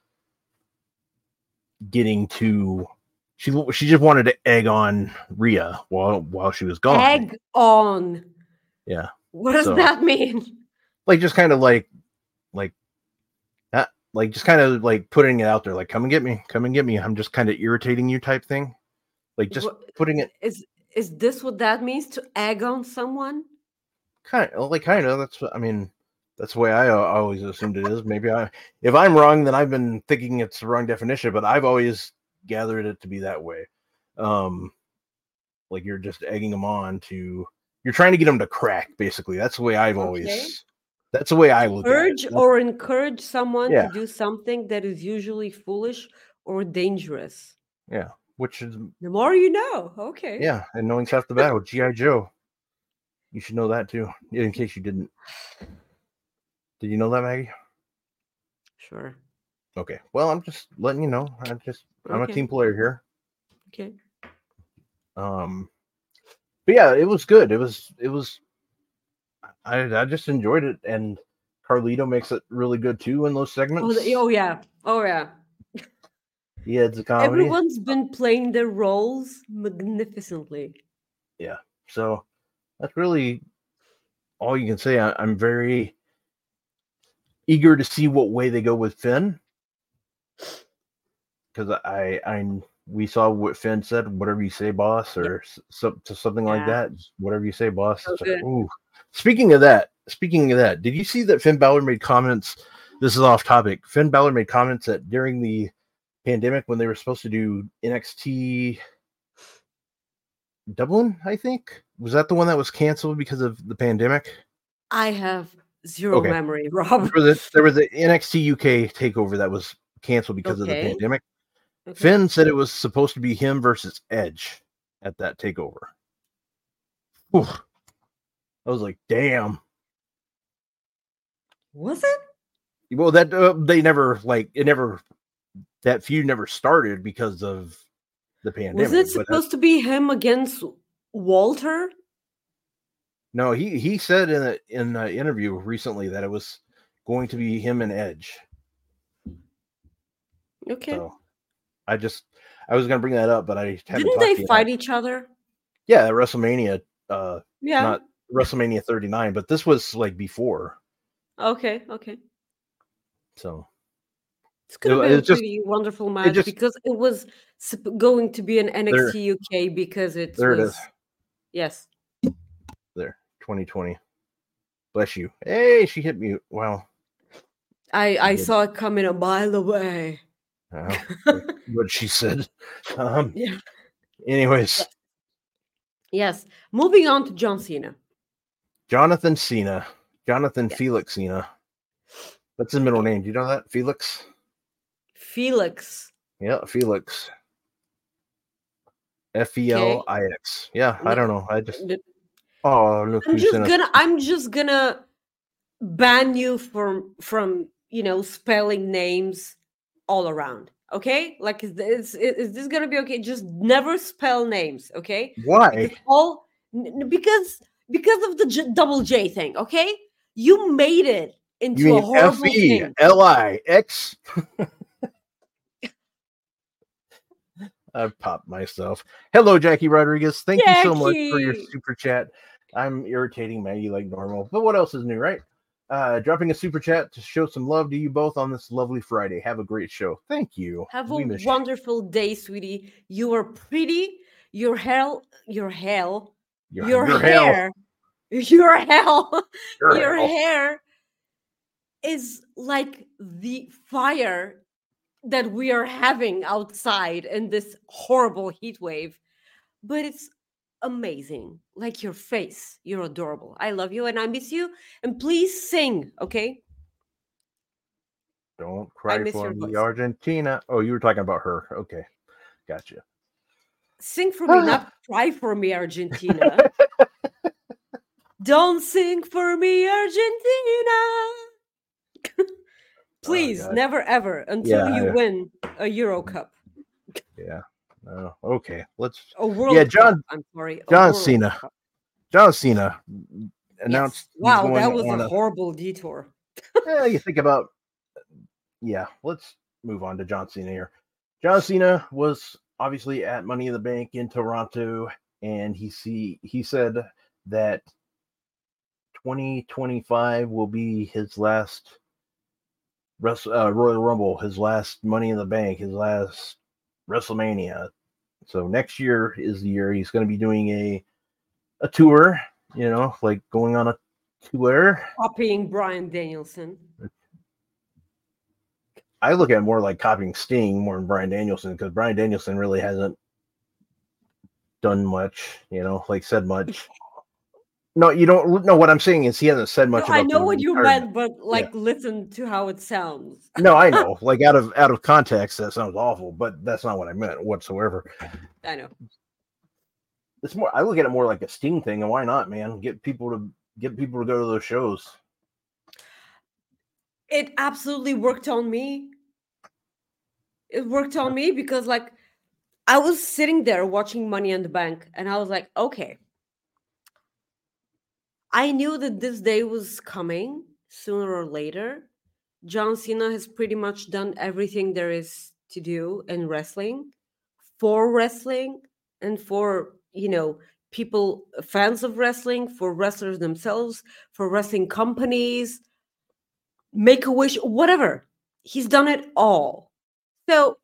getting to. She she just wanted to egg on Rhea while while she was gone. Egg on. Yeah. What does So, that mean? Like just kind of like, like, that, like just kind of like putting it out there, like come and get me, come and get me. I'm just kind of irritating you, type thing. Like just What- putting it Is is this what that means to egg on someone? kind of like kind of. That's what I mean. That's the way I uh, always assumed it is. Maybe I, if I'm wrong, then I've been thinking it's the wrong definition. But I've always gathered it to be that way. Um, like you're just egging them on to. You're trying to get them to crack, basically. That's the way I've always. Okay. That's the way I look Urge at it. or encourage someone Yeah. to do something that is usually foolish or dangerous. Yeah, which is The more you know. Okay. yeah, and knowing's half the battle. G I Joe. You should know that too, in case you didn't. Did you know that, Maggie? Sure. Okay. Well, I'm just letting you know. I'm just I'm Okay. a team player here. Okay. Um, but yeah, it was good. It was it was. I I just enjoyed it, and Carlito makes it really good too in those segments. Oh, the- oh yeah. Oh yeah. He adds the comedy. Everyone's been playing their roles magnificently. So that's really all you can say. I, I'm very eager to see what way they go with Finn, because I I we saw what Finn said. Whatever you say, boss, or so, to something like Yeah. that. Whatever you say, boss. So It's like, good. ooh. Speaking of that, speaking of that, did you see that Finn Balor made comments? This is off topic. Finn Balor made comments that during the pandemic when they were supposed to do N X T Dublin, I think. Was that the one that was canceled because of the pandemic? I have zero Okay. memory, Rob. There was a, there was an N X T U K takeover that was canceled because of the Okay. pandemic. Okay. Finn said it was supposed to be him versus Edge at that takeover. Whew. I was like, damn. Was it? Well, that uh, they never like it never that feud never started because of the pandemic. Was it but, uh, supposed to be him against Walter? No, he he said in a in an interview recently that it was going to be him and Edge. Okay. So I just I was gonna bring that up, but I haven't Didn't talked they to you fight about- each other? Yeah, at WrestleMania. Uh, Yeah. not WrestleMania thirty-nine, but this was like before. Okay. Okay. So It's gonna It- be a it's just- pretty wonderful match just- because it was sup- going to be an N X T There- U K because it there it was. is. Yes. There, twenty twenty. Bless you. Hey, she hit me. Wow. I I Good. saw it coming a mile away. Uh, what she said. Um. Yeah. Anyways, Yes. Moving on to John Cena. Jonathan Cena, Jonathan Yes. Felix Cena. That's his middle name. Do you know that? Felix. Felix. Yeah, Felix. F E L I X. Yeah, I don't know. I just. Oh, look I'm who's just in a- gonna I'm just gonna ban you from from you know spelling names all around. Okay, like is this, is this gonna be okay? Just never spell names, okay? Why? Because all n- n- because because of the J, double J thing. Okay, you made it into You a mean horrible F E thing. L I X? I've popped myself. Hello, Jackie Rodriguez. Thank you so much for your Jackie! super chat. I'm irritating Maggie like normal, but what else is new, right? Uh, dropping a super chat to show some love to you both on this lovely Friday. Have a great show. Thank you. Have We a miss you. wonderful day, sweetie. You are pretty. Your hair, your hair, Your- your, your hell. hair, your hair, Your your hell. hair is like the fire that we are having outside in this horrible heat wave, but it's amazing. Like your face, you're adorable. I love you and I miss you. And please sing, okay? Don't cry miss for your me, voice. Argentina. Oh, you were talking about her. Okay. Gotcha. Sing for me, not cry for me, Argentina. Don't sing for me, Argentina. Please, God. never ever until Yeah, you yeah. win a Euro Cup. Yeah. Oh, okay. Let's. A World Yeah, Cup. John- I'm sorry. a John World Cena Cup. John Cena Yes. announced. he's Wow, going that was on a horrible detour. Yeah, you think about. Yeah, let's move on to John Cena here. John Cena was obviously at Money in the Bank in Toronto, and he see he said that twenty twenty-five will be his last Wrestle, uh, Royal Rumble, his last Money in the Bank, his last WrestleMania. So next year is the year he's going to be doing a a tour. You know, like going on a tour. Copying Brian Danielson. I look at it more like copying Sting more than Brian Danielson, because Brian Danielson really hasn't done much, you know, like said much. No, you don't know what I'm saying is he hasn't said much. No, I about know the what you retirement. meant, but like listen to how it sounds. No, I know. Like out of out of context, that sounds awful, but that's not what I meant whatsoever. I know. It's more. I look at it more like a Sting thing, and why not, man? Get people to get people to go to those shows. It absolutely worked on me. It worked on me because like I was sitting there watching Money in the Bank and I was like, okay. I knew that this day was coming sooner or later. John Cena has pretty much done everything there is to do in wrestling, for wrestling, and for, you know, people, fans of wrestling, for wrestlers themselves, for wrestling companies, Make a Wish, whatever. He's done it all. So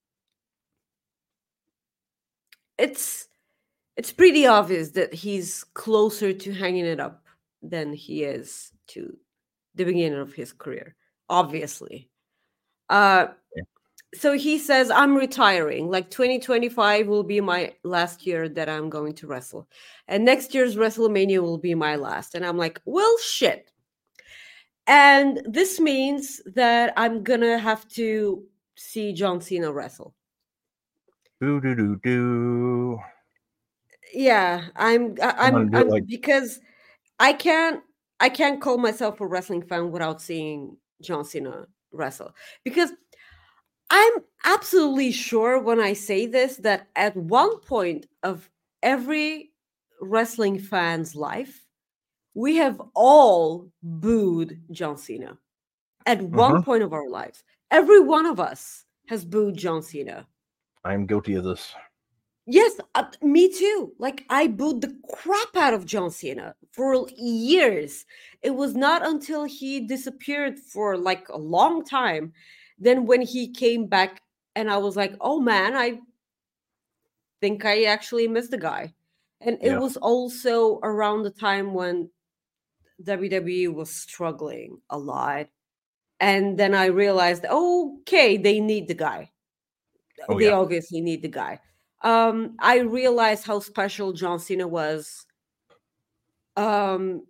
it's it's pretty obvious that he's closer to hanging it up than he is to the beginning of his career. Obviously, uh, so he says, I'm retiring. Like twenty twenty-five will be my last year that I'm going to wrestle. And next year's WrestleMania will be my last. And I'm like, well, shit. And this means that I'm going to have to see John Cena wrestle. Do, do, do, do. Yeah, I'm, I, I'm, I'm, I'm like, because I can't, I can't call myself a wrestling fan without seeing John Cena wrestle. Because I'm absolutely sure when I say this that at one point of every wrestling fan's life, we have all booed John Cena. At uh-huh. one point of our lives, every one of us has booed John Cena. I'm guilty of this. Yes, uh, me too. Like, I booed the crap out of John Cena for years. It was not until he disappeared for like a long time, then when he came back, and I was like, oh man, I think I actually missed the guy. And it Yeah. was also around the time when W W E was struggling a lot. And then I realized, okay, they need the guy. Oh, they yeah. obviously need the guy. Um, I realized how special John Cena was. Um,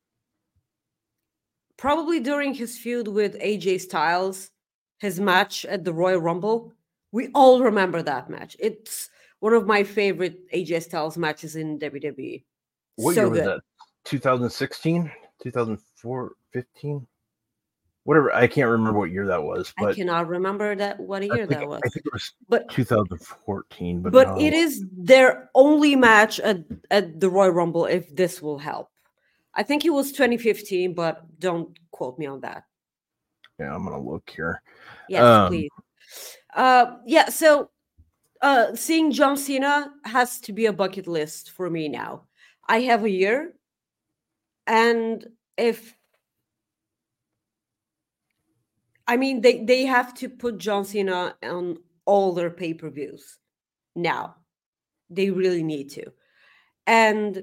probably during his feud with A J Styles, his match at the Royal Rumble. We all remember that match. It's one of my favorite A J Styles matches in W W E. What so year was good. that? twenty sixteen? two thousand four, fifteen? Whatever. I can't remember what year that was. But I cannot remember that what a year think, that was. I think it was but two thousand fourteen. But, but no. it is their only match at, at the Royal Rumble, if this will help. I think it was twenty fifteen, but don't quote me on that. Yeah, I'm gonna look here. Yes, um, please. Uh, yeah, so uh, seeing John Cena has to be a bucket list for me now. I have a year, and if I mean they they have to put John Cena on all their pay-per-views now. They really need to. And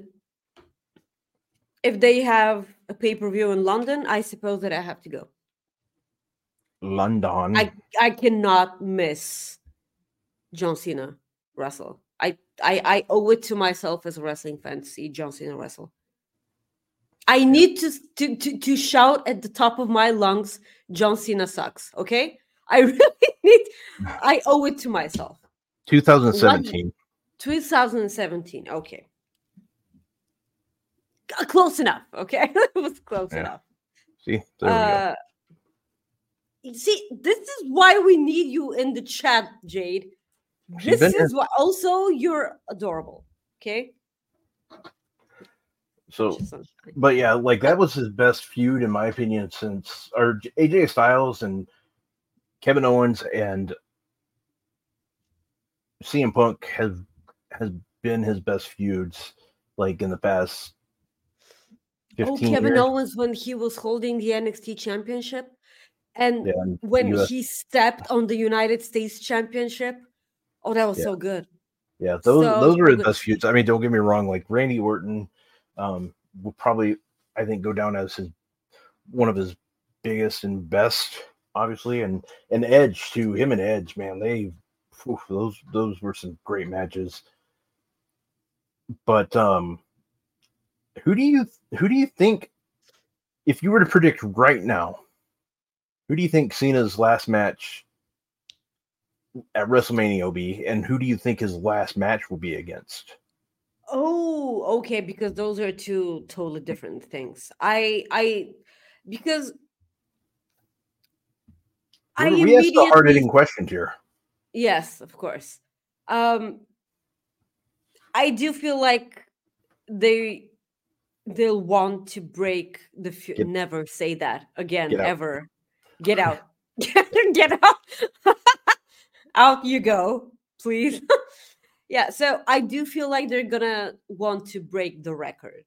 if they have a pay-per-view in London, I suppose that I have to go. London. I, I cannot miss John Cena wrestle. I, I I owe it to myself as a wrestling fan to see John Cena wrestle. I need to, to, to, to shout at the top of my lungs, John Cena sucks, okay? I really need, I owe it to myself. twenty seventeen. What? twenty seventeen, okay. Close enough, okay? It was close Yeah. enough. See, there uh, we go. See, this is why we need you in the chat, Jade. She's This been is why. Also, you're adorable, okay? So, but yeah, like that was his best feud, in my opinion, since or A J Styles and Kevin Owens and C M Punk has has been his best feuds, like in the past fifteen oh, Kevin years. Owens when he was holding the N X T Championship, and Yeah, and when U S he stepped on the United States Championship. Oh, that was Yeah. so good. Yeah, those So, those were so his good. best feuds. I mean, don't get me wrong. Like Randy Orton, um, will probably I think go down as his one of his biggest and best, obviously, and and Edge too. Him and Edge, man, they oof, those those were some great matches. But um, who do you who do you think, if you were to predict right now, who do you think Cena's last match at WrestleMania will be, and who do you think his last match will be against? Oh, okay, because those are two totally different things. I I because I we asked the hard hitting immediately questions here. yes, of course. Um I do feel like they they'll want to break the feud. Get- Never say that again, Get out. ever. Get out. Get out. Out you go, please. Yeah, so I do feel like they're gonna want to break the record.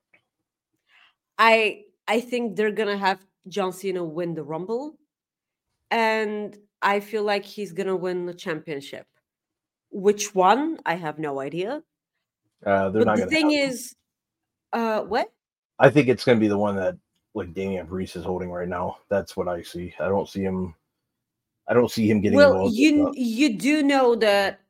I I think they're gonna have John Cena win the Rumble, and I feel like he's gonna win the championship. Which one? I have no idea. Uh, they're But not the going thing to. is, uh, what? I think it's going to be the one that like Damian Priest is holding right now. That's what I see. I don't see him. I don't see him getting Well, involved. you you do know that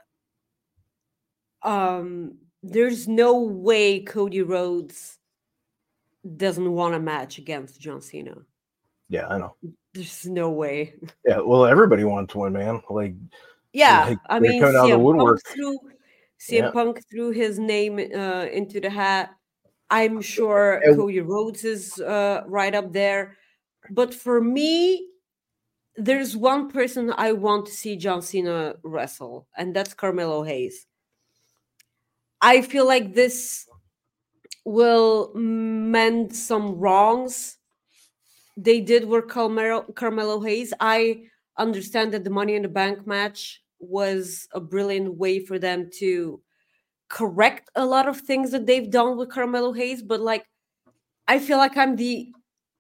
um, there's no way Cody Rhodes doesn't want a match against John Cena. Yeah, I know. There's no way. Yeah, well, everybody wants one, man. Like, Yeah, like I they're mean, coming out of the C M woodwork. Punk threw C M Yeah. Punk threw his name uh, into the hat. I'm sure And- Cody Rhodes is uh, right up there. But for me, there's one person I want to see John Cena wrestle, and that's Carmelo Hayes. I feel like this will mend some wrongs they did with Carmelo, Carmelo Hayes. I understand that the Money in the Bank match was a brilliant way for them to correct a lot of things that they've done with Carmelo Hayes, but like I feel like I'm the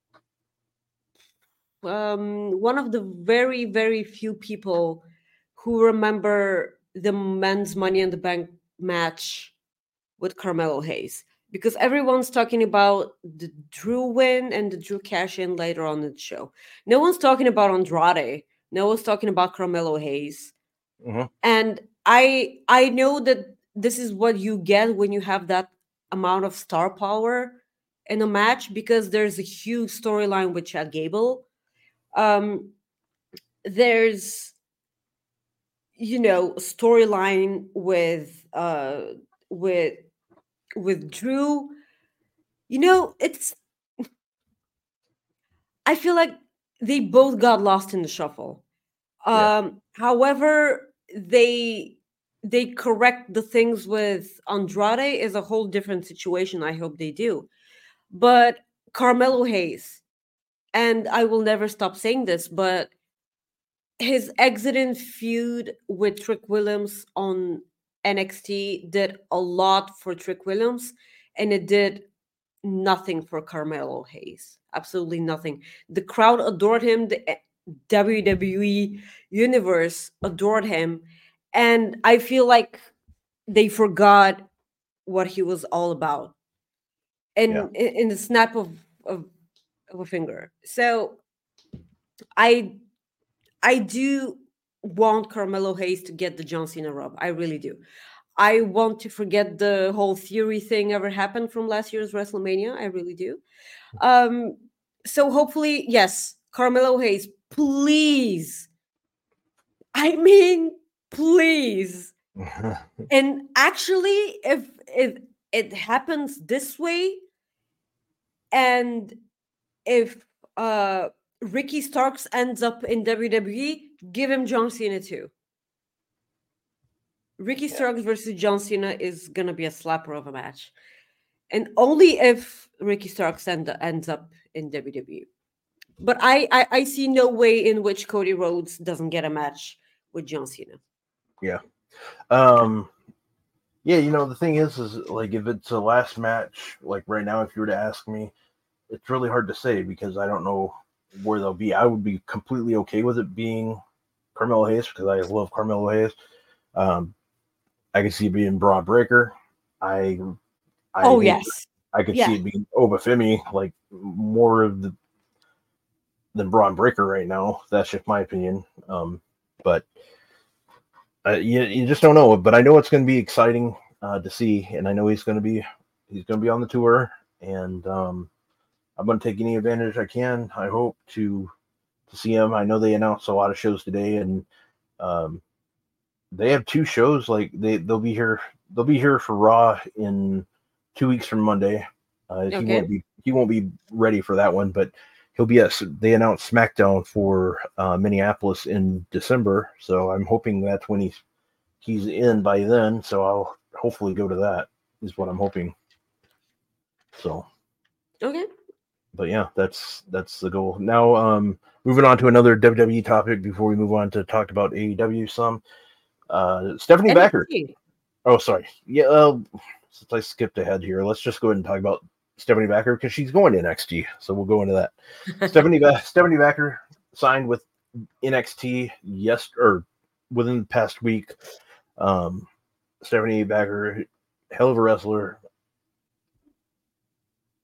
um, one of the very, very few people who remember the men's Money in the Bank match with Carmelo Hayes, because everyone's talking about the Drew win and the Drew cash in later on in the show. No one's talking about Andrade. No one's talking about Carmelo Hayes. Mm-hmm. And I I know that this is what you get when you have that amount of star power in a match, because there's a huge storyline with Chad Gable. Um, there's you know storyline with uh with with Drew. You know, it's I feel like they both got lost in the shuffle. Yeah. Um, however, they they correct the things with Andrade is a whole different situation. I hope they do. But Carmelo Hayes, and I will never stop saying this, but his exiting feud with Trick Williams on N X T did a lot for Trick Williams, and it did nothing for Carmelo Hayes. Absolutely nothing. The crowd adored him. The W W E universe adored him. And I feel like they forgot what he was all about. And Yeah. in, in the snap of, of, of a finger. So I I do want Carmelo Hayes to get the John Cena rub. I really do. I want to forget the whole theory thing ever happened from last year's WrestleMania. I really do. Um, so hopefully, yes, Carmelo Hayes, please. I mean, please. And actually, if if it happens this way, and if uh Ricky Starks ends up in W W E, give him John Cena too. Ricky Yeah. Starks versus John Cena is gonna be a slapper of a match, and only if Ricky Starks end, ends up in W W E. But I, I I see no way in which Cody Rhodes doesn't get a match with John Cena. Yeah. Um. Yeah, you know the thing is, is like if it's a last match, like right now, if you were to ask me, it's really hard to say because I don't know where they'll be. I would be completely okay with it being Carmelo Hayes because I love Carmelo Hayes. Um, I could see it being Braun Breaker. I, I oh think yes, I could yeah. see it being Obafemi, like more of the than Braun Breaker right now. That's just my opinion. Um, but uh, you you just don't know. But I know it's going to be exciting uh, to see, and I know he's going to be he's going to be on the tour, and um, I'm going to take any advantage I can. I hope to to see him. I know they announced a lot of shows today, and um, they have two shows. Like they they'll be here. They'll be here for Raw in two weeks from Monday. Uh, Okay. He won't be he won't be ready for that one, but he'll be at. They announced SmackDown for uh, Minneapolis in December, so I'm hoping that's when he's he's in by then. So I'll hopefully go to that. Is what I'm hoping. So. Okay. But yeah, that's that's the goal. Now, um, moving on to another W W E topic before we move on to talk about A E W some. Uh, Stephanie Backer. N X T. Oh, sorry. Yeah, uh, since I skipped ahead here, let's just go ahead and talk about Stephanie Backer because she's going to N X T. So we'll go into that. Stephanie ba- Stephanie Backer signed with N X T yes or within the past week. Um, Stephanie Backer, hell of a wrestler.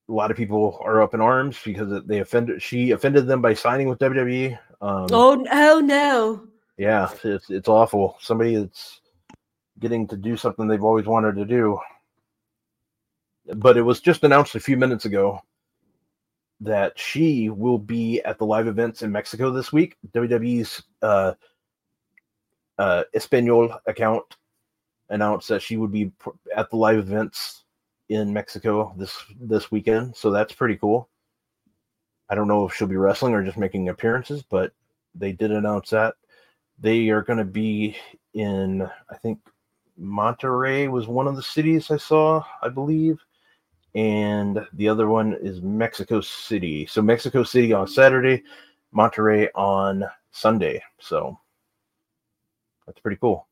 a lot of people are up in arms because they offended. She offended them by signing with W W E. Um, oh, oh no! Yeah, it's it's awful. Somebody that's getting to do something they've always wanted to do. But it was just announced a few minutes ago that she will be at the live events in Mexico this week. W W E's uh, uh, Espanol account announced that she would be at the live events in Mexico this this weekend, so that's pretty cool. I don't know if she'll be wrestling or just making appearances, but they did announce that. They are going to be in, I think, Monterrey was one of the cities I saw, I believe, and the other one is Mexico City. So Mexico City on Saturday, Monterrey on Sunday. So that's pretty cool.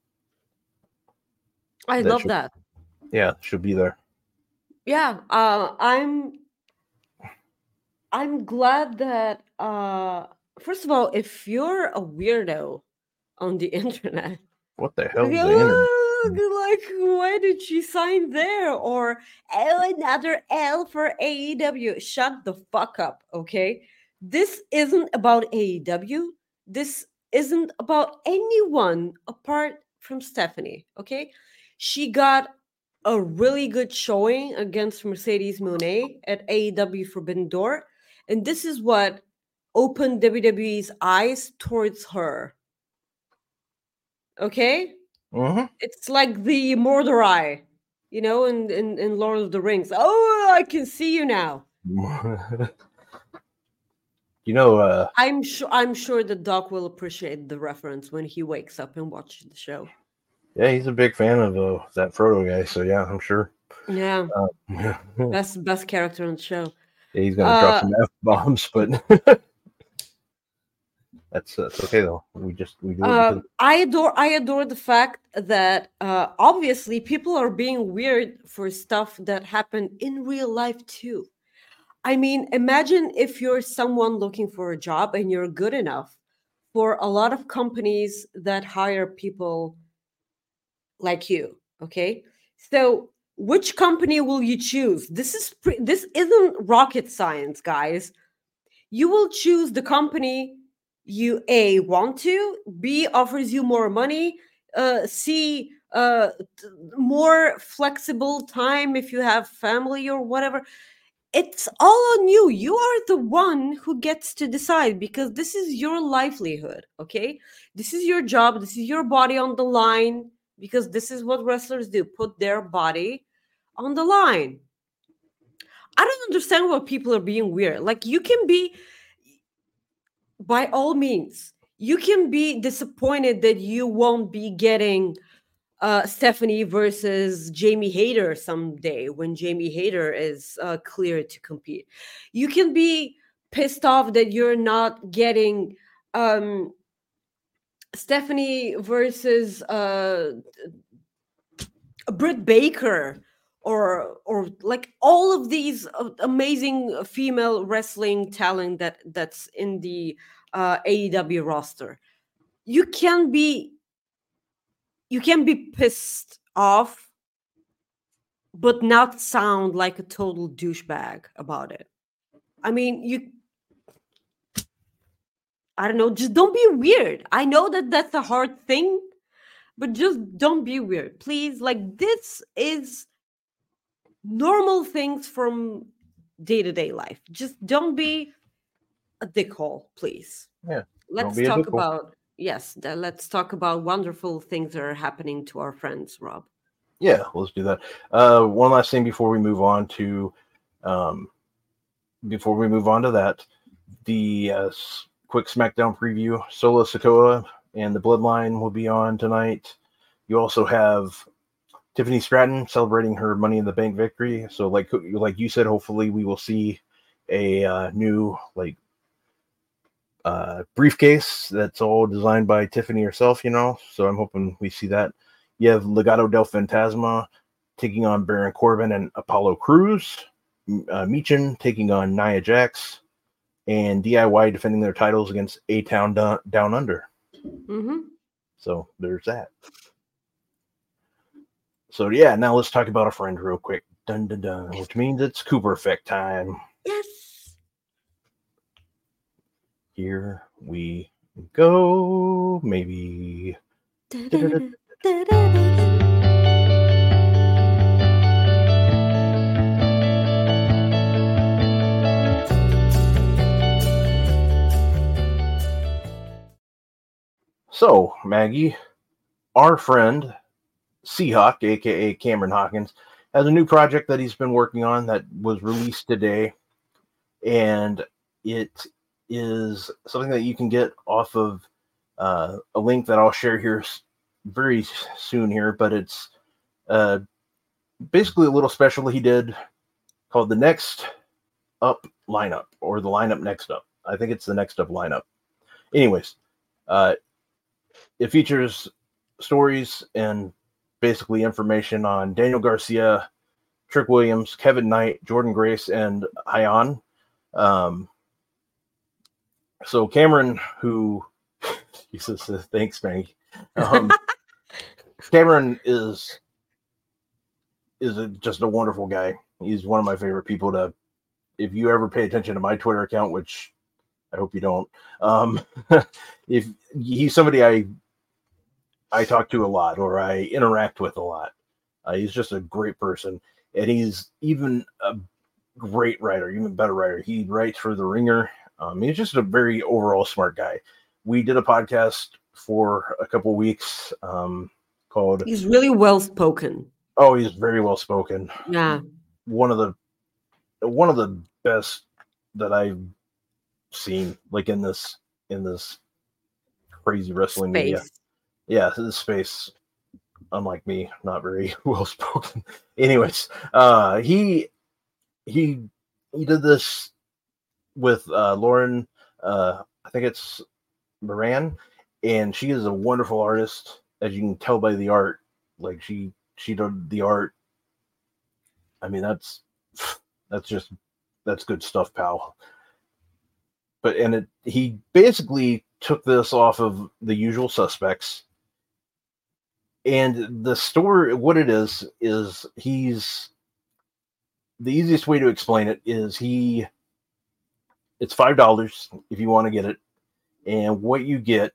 I that love she'll, that. Yeah, she'll be there. Yeah, uh, I'm. I'm glad that. Uh, first of all, if you're a weirdo on the internet, what the hell is like, the internet? "Oh, like, why did she sign there? Or oh, another L for A E W. Shut the fuck up, okay? This isn't about A E W. This isn't about anyone apart from Stephanie, okay? She got a really good showing against Mercedes Moné at A E W Forbidden Door. And this is what opened W W E's eyes towards her. Okay? Mm-hmm. It's like the Mordor eye, you know, in, in, in Lord of the Rings. Oh, I can see you now. You know, uh, I'm sure I'm sure the Doc will appreciate the reference when he wakes up and watches the show. Yeah, he's a big fan of uh, that Frodo guy, so yeah, I'm sure. Yeah. Uh, best best character on the show. Yeah, he's gonna uh, drop some F bombs, but that's that's okay though. We just we do it uh, because... I adore I adore the fact that uh, obviously people are being weird for stuff that happened in real life too. I mean, imagine if you're someone looking for a job and you're good enough for a lot of companies that hire people like you, okay? So which company will you choose? This is pre- this isn't rocket science, guys. You will choose the company you A want to, B offers you more money, uh, C uh, t- more flexible time if you have family or whatever. It's all on you. You are the one who gets to decide because this is your livelihood, okay? This is your job. This is your body on the line because this is what wrestlers do, put their body on the line. I don't understand why people are being weird. Like, you can be, by all means, you can be disappointed that you won't be getting uh, Stephanie versus Jamie Hayter someday when Jamie Hayter is uh, cleared to compete. You can be pissed off that you're not getting um, Stephanie versus uh, Britt Baker or or like all of these uh, amazing female wrestling talent that that's in the uh, A E W roster. You can be you can be pissed off but not sound like a total douchebag about it. I mean, you I don't know, just don't be weird. I know that that's a hard thing, but just don't be weird. Please, like, this is normal things from day-to-day life. Just don't be a dickhole, please. Yeah. Let's be a talk dickhole. about yes, th- let's talk about wonderful things that are happening to our friends, Rob. Yeah, let's do that. Uh, one last thing before we move on to, um, before we move on to that, the uh, s- quick SmackDown preview. Solo Sikoa and the Bloodline will be on tonight. You also have Tiffany Stratton celebrating her Money in the Bank victory. So, like like you said, hopefully we will see a uh, new like uh, briefcase that's all designed by Tiffany herself. You know, so I'm hoping we see that. You have Legado del Fantasma taking on Baron Corbin and Apollo Crews. Uh, Meechin taking on Nia Jax. And D I Y defending their titles against A-Town Down, Down Under. Mm-hmm. So there's that. So, yeah, now let's talk about a friend real quick. Dun dun dun, which means it's Cooper Effect time. Yes. Here we go. Maybe. So, Maggie, our friend Seahawk, aka Cameron Hawkins, has a new project that he's been working on that was released today, and it is something that you can get off of uh, a link that I'll share here very soon here, but it's uh, basically a little special he did called the Next Up Lineup, or the Lineup Next Up. I think it's the Next Up Lineup. Anyways, uh, it features stories and basically information on Daniel Garcia, Trick Williams, Kevin Knight, Jordan Grace, and Hyon. Um, so Cameron, who he says, thanks, Maggie. Um, Cameron is is a, just a wonderful guy. He's one of my favorite people to. If you ever pay attention to my Twitter account, which I hope you don't, um, if he's somebody I I talk to a lot or I interact with a lot. Uh, he's just a great person, and he's even a great writer, even better writer. He writes for The Ringer. Um, he's just a very overall smart guy. We did a podcast for a couple weeks um, called. He's really well spoken. Oh, he's very well spoken. Yeah, one of the one of the best that I've seen, like in this in this crazy wrestling Space. media. Yeah, this space, unlike me, not very well spoken. Anyways, uh, he he he did this with uh, Lauren. Uh, I think it's Moran, and she is a wonderful artist, as you can tell by the art. Like she she did the art. I mean, that's that's just that's good stuff, pal. But and it he basically took this off of The Usual Suspects. And the story, what it is, is he's the easiest way to explain it is he it's five dollars if you want to get it. And what you get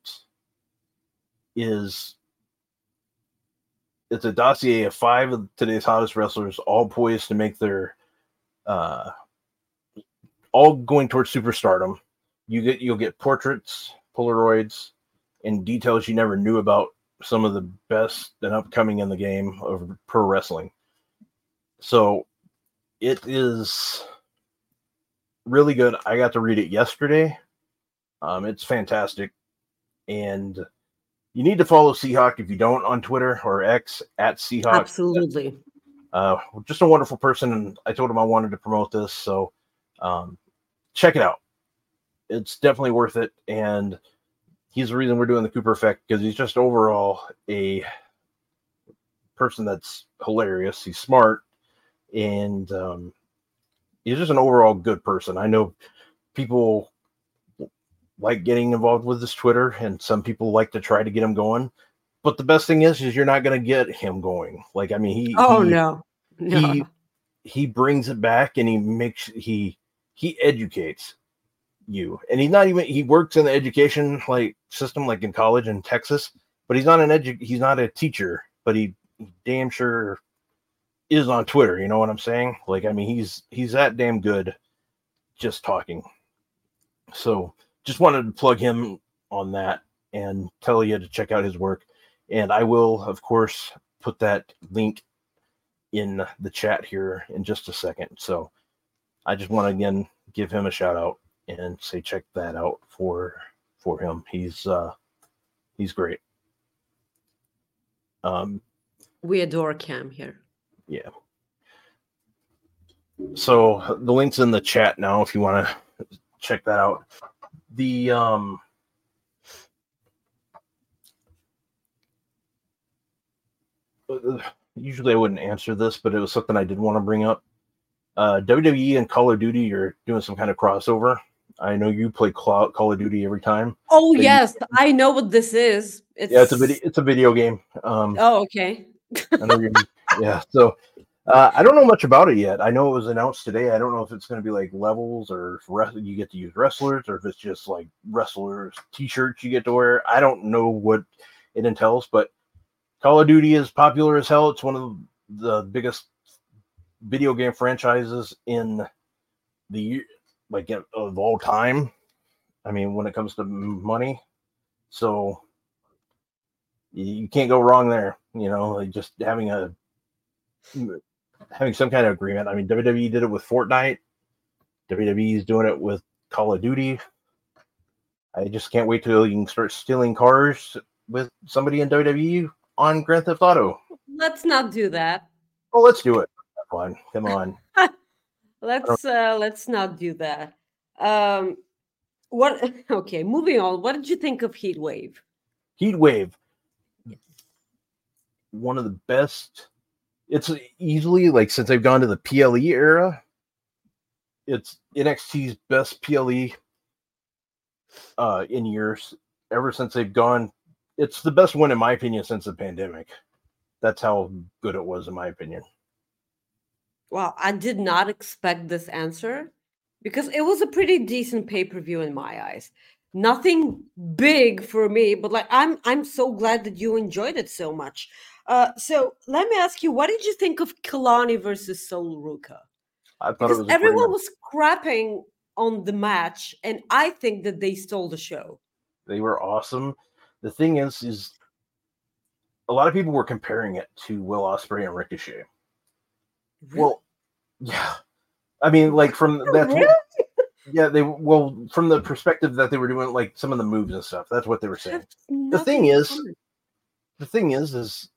is it's a dossier of five of today's hottest wrestlers, all poised to make their uh all going towards superstardom. You get you'll get portraits, Polaroids, and details you never knew about some of the best and upcoming in the game of pro wrestling. So it is really good. I got to read it yesterday. Um, it's fantastic. And you need to follow Seahawk if you don't on Twitter or X at Seahawk. absolutely. Uh, just a wonderful person. And I told him I wanted to promote this. So um, check it out. It's definitely worth it. And he's the reason we're doing the Cooper Effect, because he's just overall a person that's hilarious. He's smart, and um, he's just an overall good person. I know people like getting involved with his Twitter, and some people like to try to get him going. But the best thing is, is you're not going to get him going. Like, I mean, he. Oh he, no, no. He he brings it back, and he makes he he educates you. And he's not even he works in the education like system, like in college in Texas. But he's not an edu he's not a teacher. But he, he damn sure is on Twitter. You know what I'm saying? Like, I mean, he's he's that damn good just talking. So just wanted to plug him on that and tell you to check out his work. And I will, of course, put that link in the chat here in just a second. So I just want to again give him a shout out and say check that out for for him. He's uh he's great. Um We adore Cam here. Yeah. So the link's in the chat now if you want to check that out. The um usually I wouldn't answer this, but it was something I did want to bring up. Uh, W W E and Call of Duty are doing some kind of crossover. I know you play Call, Call of Duty every time. Oh But yes, I know what this is. It's... Yeah, it's a video. It's a video game. Um, Oh okay. I know you're, yeah. So Uh, I don't know much about it yet. I know it was announced today. I don't know if it's going to be like levels or if rest- you get to use wrestlers or if it's just like wrestlers t-shirts you get to wear. I don't know what it entails, but Call of Duty is popular as hell. It's one of the biggest video game franchises in the like of all time. I mean, when it comes to money, so you can't go wrong there. You know, like just having a having some kind of agreement. I mean, W W E did it with Fortnite. W W E is doing it with Call of Duty. I just can't wait till you can start stealing cars with somebody in W W E on Grand Theft Auto. Let's not do that. Oh, let's do it. Come on, come on. let's uh, let's not do that. Um, what? Okay, moving on. What did you think of Heat Wave? Heat Wave, one of the best. It's easily, like, since they've gone to the P L E era, it's N X T's best P L E uh, in years. Ever since they've gone, it's the best one in my opinion since the pandemic. That's how good it was in my opinion. Well, I did not expect this answer because it was a pretty decent pay-per-view in my eyes. Nothing big for me, but like I'm I'm so glad that you enjoyed it so much. Uh, so let me ask you, what did you think of Kalani versus Sol Ruka? I thought Because it was everyone was crapping on the match, and I think that they stole the show. They were awesome. The thing is, is a lot of people were comparing it to Will Ospreay and Ricochet. Really? Well, yeah. I mean, like from that's Really? what, yeah, they well from the perspective that they were doing like some of the moves and stuff. That's what they were saying. The thing is, common. the thing is, is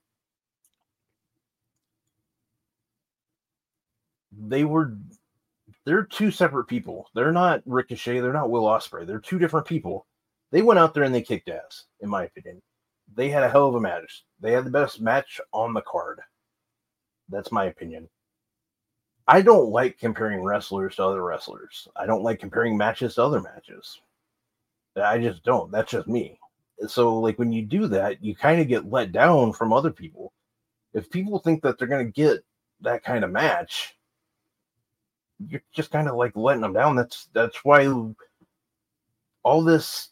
they were they're two separate people. They're not Ricochet. They're not Will Ospreay. They're two different people. They went out there and they kicked ass, in my opinion. They had a hell of a match. They had the best match on the card. That's my opinion. I don't like comparing wrestlers to other wrestlers. I don't like comparing matches to other matches. I just don't. That's just me. So, like, when you do that, you kind of get let down from other people. If people think that they're going to get that kind of match, you're just kind of like letting them down. That's that's why all this,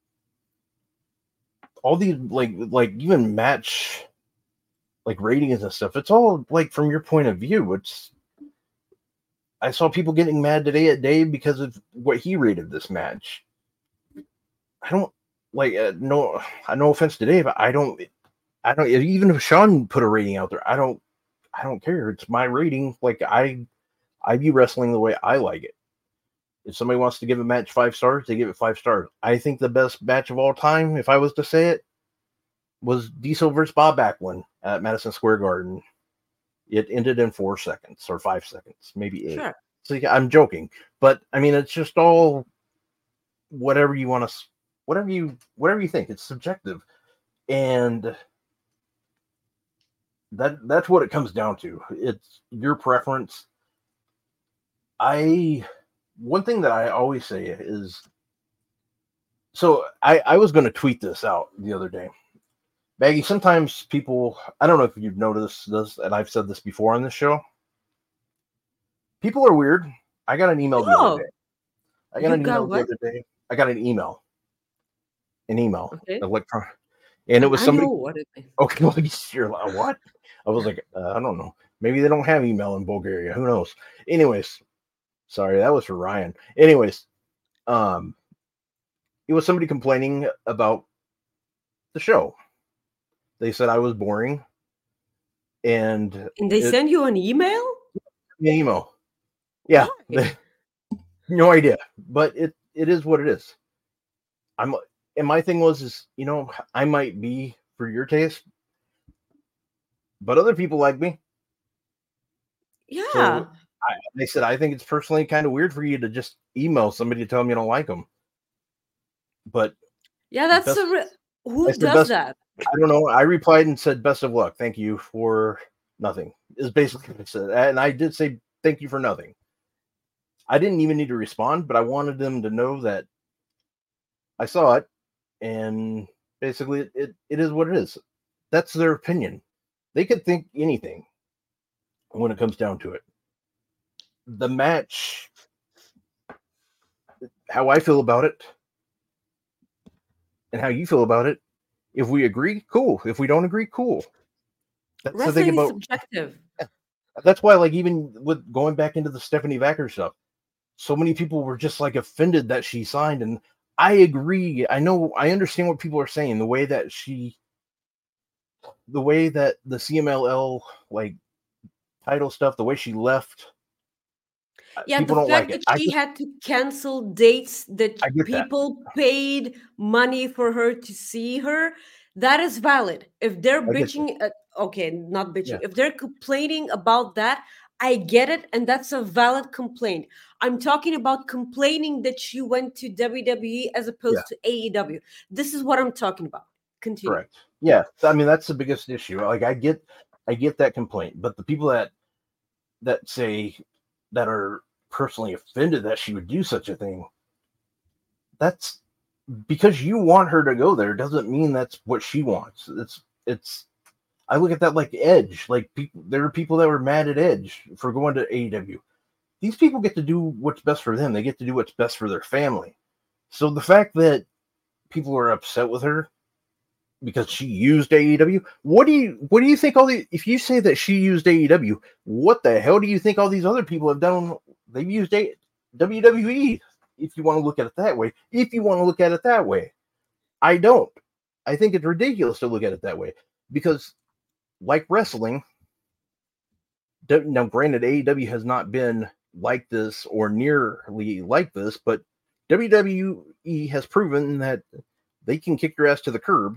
all these like like even match like ratings and stuff. It's all like from your point of view. It's I saw people getting mad today at Dave because of what he rated this match. I don't like uh, no. No offense to Dave, I don't. I don't. Even if Sean put a rating out there, I don't. I don't care. It's my rating. Like I, I view wrestling the way I like it. If somebody wants to give a match five stars, they give it five stars. I think the best match of all time, if I was to say it, was Diesel versus Bob Backlund at Madison Square Garden. It ended in four seconds or five seconds, maybe eight. Sure. So I'm joking, but I mean, it's just all whatever you want to, whatever you, whatever you think. It's subjective, and that that's what it comes down to. It's your preference. I one thing that I always say is, so I I was going to tweet this out the other day. Maggie, sometimes people, I don't know if you've noticed this, and I've said this before on this show. People are weird. I got an email the Oh, other day. I got you an got email the what? other day. I got an email. An email. Okay. Electron. And it was I somebody. know what it is. Okay, well, you're like, what? I was like, uh, I don't know. Maybe they don't have email in Bulgaria. Who knows? Anyways, sorry, that was for Ryan. Anyways, um, it was somebody complaining about the show. They said I was boring, and And they it, send you an email? an email. Yeah, Why? no idea, but it it is what it is. I'm and my thing was is you know I might be for your taste, but other people like me. Yeah. So I, they said I think it's personally kind of weird for you to just email somebody to tell them you don't like them. But yeah, that's best, a re- who that's the does best- that? I don't know. I replied and said best of luck. Thank you for nothing. Is basically what I said, and I did say thank you for nothing. I didn't even need to respond, but I wanted them to know that I saw it, and basically it, it, it is what it is. That's their opinion. They could think anything. when it comes down to it. The match, how I feel about it, and how you feel about it, if we agree, cool. If we don't agree, cool. That's Wrestling the thing about, is subjective. that's why, like, even with going back into the Stephanie Vacker stuff, so many people were just like offended that she signed, and I agree. I know, I understand what people are saying. The way that she, the way that the C M L L like title stuff, the way she left, Yeah, people the don't fact like it. that I she just, had to cancel dates that I get that. people paid money for her to see her, that is valid. If they're I get that. bitching, at, okay, not bitching. Yeah. If they're complaining about that, I get it, and that's a valid complaint. I'm talking about complaining that she went to W W E as opposed to A E W. This is what I'm talking about. Continue. Correct. Yeah, I mean that's the biggest issue. Like I get, I get that complaint, but the people that that say that are personally offended that she would do such a thing, that's because you want her to go there doesn't mean that's what she wants. It's it's. I look at that like Edge. Like people, there are people that were mad at Edge for going to A E W. These people get to do what's best for them. They get to do what's best for their family. So the fact that people are upset with her because she used A E W, what do you what do you think all the if you say that she used A E W, what the hell do you think all these other people have done? They've used a, W W E, if you want to look at it that way. If you want to look at it that way. I don't. I think it's ridiculous to look at it that way. Because like wrestling, now granted, A E W has not been like this or nearly like this, but W W E has proven that they can kick your ass to the curb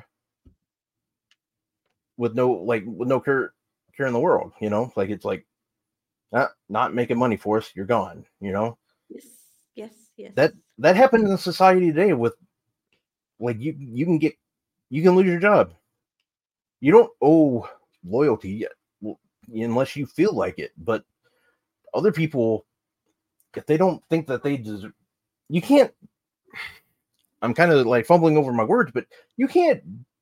with no like with no care, care in the world. You know, like it's like ah, not making money for us. You're gone. You know. Yes, yes, yes. That that happened in the society today with like you you can get you can lose your job. You don't owe loyalty yet, unless you feel like it. But other people, if they don't think that they deserve, you can't. I'm kind of like fumbling over my words, but you can't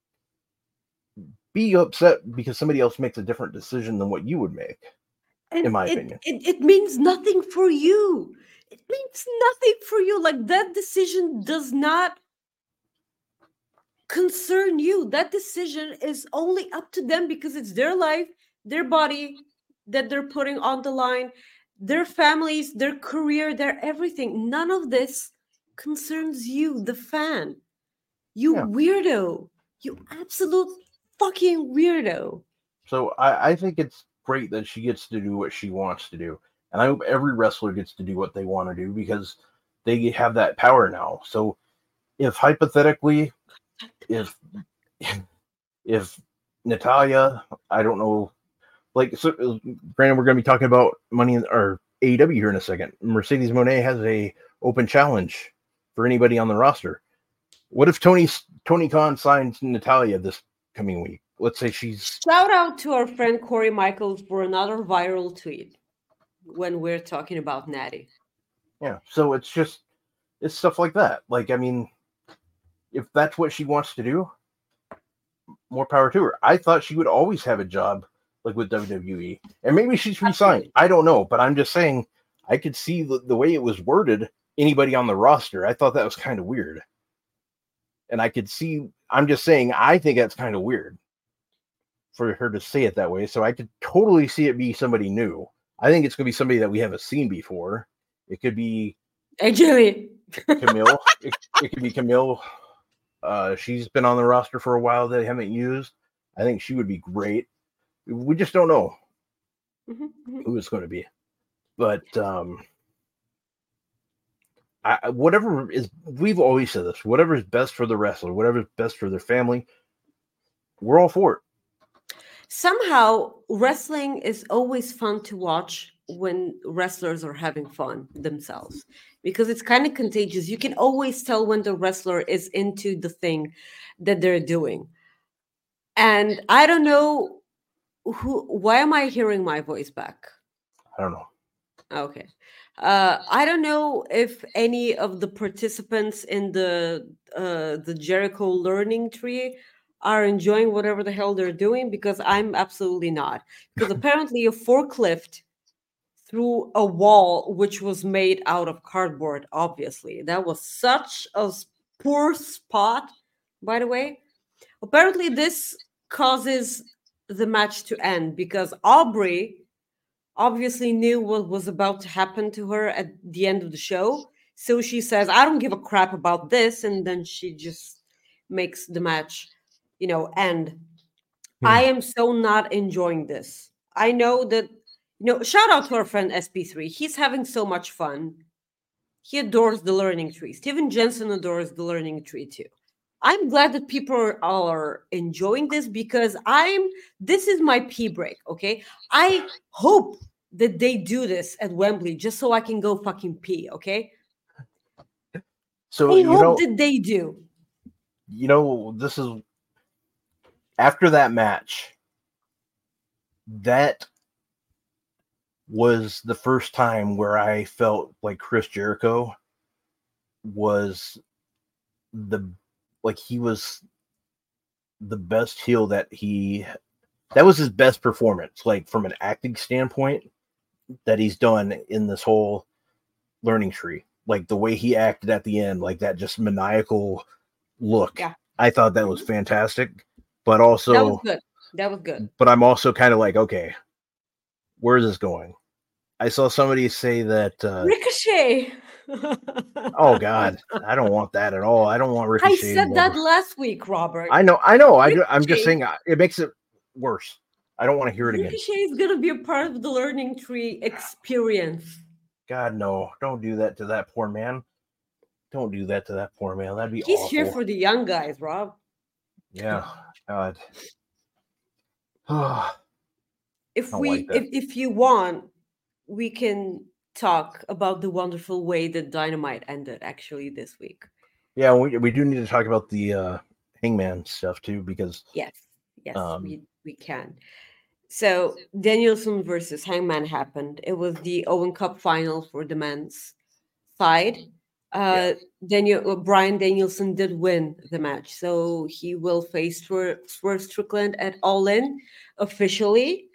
be upset because somebody else makes a different decision than what you would make. And in my it, opinion, it, it means nothing for you. It means nothing for you. Like that decision does not concern you. That decision is only up to them because it's their life, their body that they're putting on the line, their families, their career, their everything. None of this concerns you, the fan. You Yeah. weirdo. You absolute fucking weirdo. So I, I think it's great that she gets to do what she wants to do. And I hope every wrestler gets to do what they want to do because they have that power now. So if hypothetically, if if Natalya, I don't know, like, so, granted, we're going to be talking about money in, or A E W here in a second. Mercedes Moné has a open challenge for anybody on the roster. What if Tony Tony Khan signs Natalya this coming week? Let's say she's... Shout out to our friend Corey Michaels for another viral tweet when we're talking about Natty. Yeah, so it's just, it's stuff like that. Like, I mean, if that's what she wants to do, more power to her. I thought she would always have a job like with W W E. And maybe she's resigned. I don't know, but I'm just saying I could see the, the way it was worded, anybody on the roster. I thought that was kind of weird. And I could see, I'm just saying, I think that's kind of weird for her to say it that way. So I could totally see it be somebody new. I think it's going to be somebody that we haven't seen before. It could be Hey, Jimmy. Camille. it, it could be Camille. Uh, she's been on the roster for a while that they haven't used. I think she would be great. We just don't know Mm-hmm. who it's going to be. But um, I, whatever is, we've always said this, whatever is best for the wrestler, whatever is best for their family, we're all for it. Somehow, wrestling is always fun to watch when wrestlers are having fun themselves because it's kind of contagious. You can always tell when the wrestler is into the thing that they're doing. And I don't know who, why am I hearing my voice back? I don't know. Okay. Uh, I don't know if any of the participants in the uh, the Jericho Learning Tree are enjoying whatever the hell they're doing, because I'm absolutely not. Because apparently a forklift through a wall which was made out of cardboard, obviously. That was such a s- poor spot, by the way. Apparently, this causes the match to end because Aubrey obviously knew what was about to happen to her at the end of the show. So she says, I don't give a crap about this. And then she just makes the match, you know, end. Hmm. I am so not enjoying this. I know that, you know, shout out to our friend S P three. He's having so much fun. He adores the learning tree. Steven Jensen adores the learning tree too. I'm glad that people are, are enjoying this because I'm this is my pee break, okay? I hope that they do this at Wembley just so I can go fucking pee, okay? So I you hope know, that they do. you know, this is after that match. That was the first time where I felt like Chris Jericho was the like he was the best heel that he that was his best performance, like from an acting standpoint, that he's done in this whole learning tree. Like the way he acted at the end, like that just maniacal look. Yeah. I thought that was fantastic. But That was also good. That was good. but I'm also kind of like, okay, where is this going? I saw somebody say that uh Ricochet. oh god, I don't want that at all. I don't want I Ricochet said that involved. last week, Robert. I know, I know. I do, I'm just Ricochet- saying uh, it makes it worse. I don't want to hear it again. Ricochet is gonna be a part of the learning tree experience. God, no. Don't do that to that poor man. Don't do that to that poor man. That'd be He's awful. here for the young guys, Rob. Yeah. God. If Don't we like that. if, if you want, we can talk about the wonderful way that Dynamite ended actually this week. Yeah, we, we do need to talk about the uh, Hangman stuff too, because Yes, yes, Um, we we can. So Danielson versus Hangman happened. It was the Owen Cup final for the men's side. Uh, Daniel uh, Brian Danielson did win the match, so he will face Swer- Swerve Strickland at All In officially.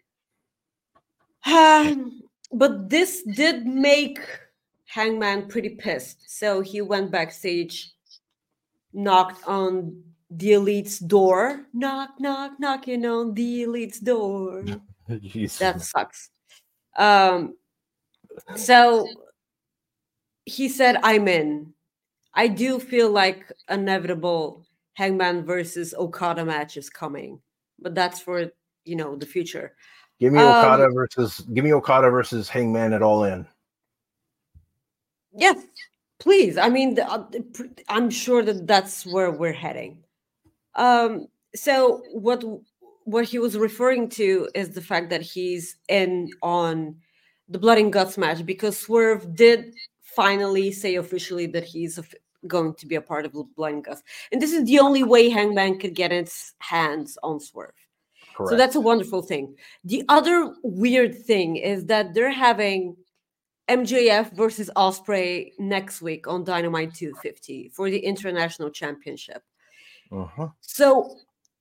Um, but this did make Hangman pretty pissed, so he went backstage, knocked on the Elite's door. Knock, knock, knocking on the Elite's door. Jeez. That sucks. Um, so he said, I'm in. I do feel like inevitable Hangman versus Okada match is coming, but that's for, you know, the future. give me um, Okada versus give me Okada versus Hangman at All In. Yes, please. I mean, the, uh, the pr- I'm sure that that's where we're heading. Um, so what what he was referring to is the fact that he's in on the Blood and Guts match because Swerve did finally say officially that he's of- going to be a part of Blood and Guts, and this is the only way Hangman could get its hands on Swerve. Correct. So that's a wonderful thing. The other weird thing is that they're having M J F versus Ospreay next week on Dynamite two fifty for the International Championship. uh-huh. So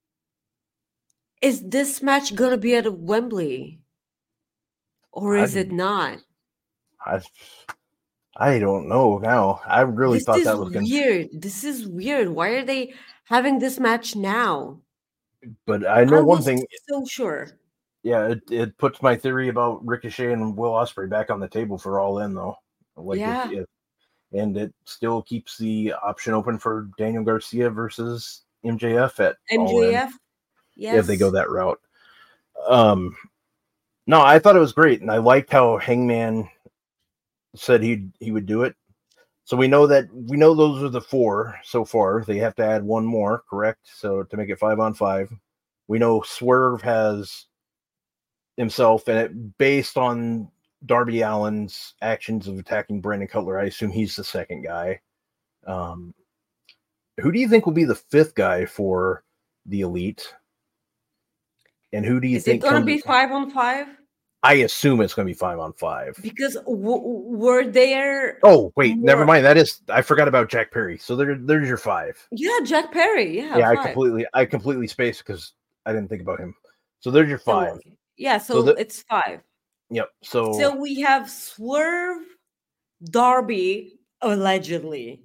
is this match going to be at Wembley? Or is I- it not? I I don't know now. I really This thought is that was gonna weird. This is weird. Why are they having this match now? but I know I one was thing. so sure. Yeah, it, it puts my theory about Ricochet and Will Ospreay back on the table for All In though. Like Yeah. if, if, and it still keeps the option open for Daniel Garcia versus M J F at All In. M J F? Yes. If they go that route. Um, no, I thought it was great, and I liked how Hangman said he he would do it. So we know that we know those are the four so far. They have to add one more, correct? So to make it five on five, we know Swerve has himself, and it based on Darby Allin's actions of attacking Brandon Cutler, I assume he's the second guy. Um, who do you think will be the fifth guy for the Elite? And who do you Is think it going to comes- be five on five? I assume it's going to be five on five. Because w- were there? Oh wait, more... never mind. That is, I forgot about Jack Perry. So there, there's your five. Yeah, Jack Perry. Yeah, yeah. five. I completely, I completely spaced because I didn't think about him. So there's your five. So, yeah, so, so the, it's five. Yep. So so we have Swerve, Darby, allegedly.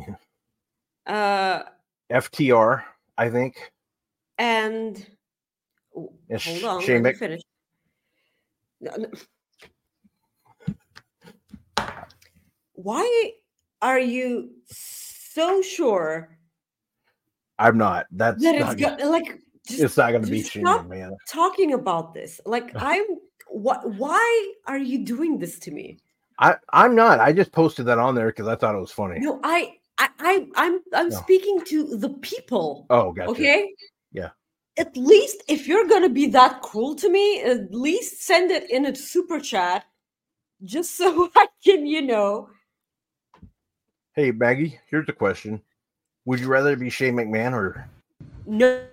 uh, F T R, I think, and oh, it's hold on, Shane let me Mc- finish. No, no. Why are you so sure? I'm not. That's that not it's go- like just, it's not going to be just Shane stop McMahon. talking about this. Like I'm. What? Why are you doing this to me? I I'm not. I just posted that on there because I thought it was funny. No, I I, I I'm I'm no. speaking to the people. Oh, gotcha. Okay. Yeah. At least if you're gonna be that cruel to me, at least send it in a super chat, just so I can, you know. Hey Maggie, here's the question: would you rather be Shane McMahon or no?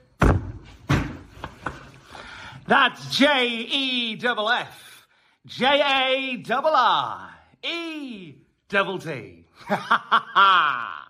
That's J E double F, J A double I, E double T. Ha ha ha!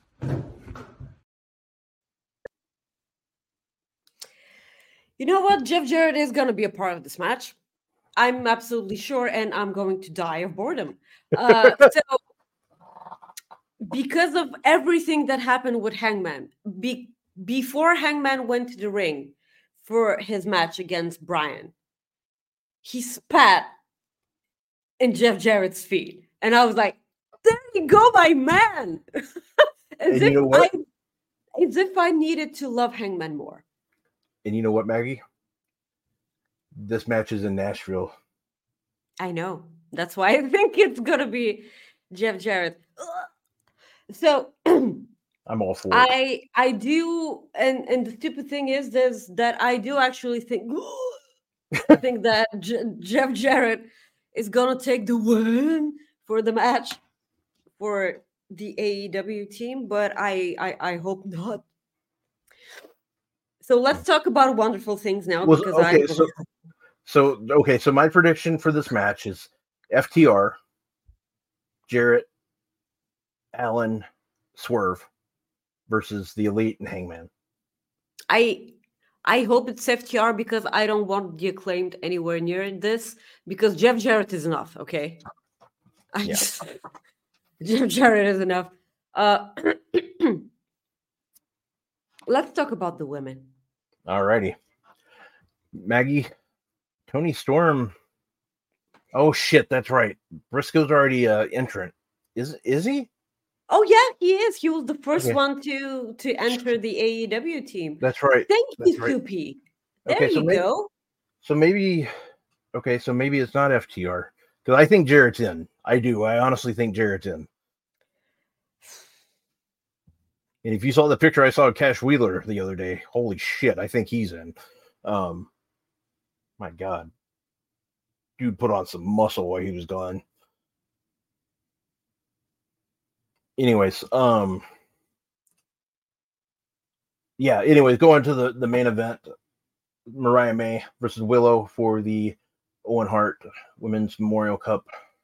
You know what? Jeff Jarrett is going to be a part of this match. I'm absolutely sure, and I'm going to die of boredom. Uh, so, because of everything that happened with Hangman, be, before Hangman went to the ring for his match against Bryan, he spat in Jeff Jarrett's feet. And I was like, there you go, my man. as, and if you know what? I, as if I needed to love Hangman more. And you know what, Maggie? This match is in Nashville. I know. That's why I think it's going to be Jeff Jarrett. Ugh. So I'm all for it. I I do, and, and the stupid thing is this, that I do actually think, I think that J- Jeff Jarrett is going to take the win for the match for the A E W team, but I, I, I hope not. So let's talk about wonderful things now. Well, because okay, I so, so okay, so my prediction for this match is F T R, Jarrett, Allen, Swerve versus the Elite and Hangman. I I hope it's F T R because I don't want the Acclaimed anywhere near this because Jeff Jarrett is enough. Okay, I Yeah. just Jeff Jarrett is enough. Uh, let's talk about the women. Alrighty. Maggie, Tony Storm. Oh shit, that's right. Briscoe's already uh entrant. Is is he? Oh yeah, he is. He was the first Okay. one to to enter the A E W team. That's right. Thank That's you, right. Soupy. There Okay, so you maybe- go. So maybe okay, so maybe it's not F T R. Because I think Jarrett's in. I do. I honestly think Jarrett's in. And if you saw the picture I saw of Cash Wheeler the other day, holy shit, I think he's in. Um, my God. Dude put on some muscle while he was gone. Anyways, um, yeah, anyways, going to the, the main event. Mariah May versus Willow for the Owen Hart Women's Memorial Cup.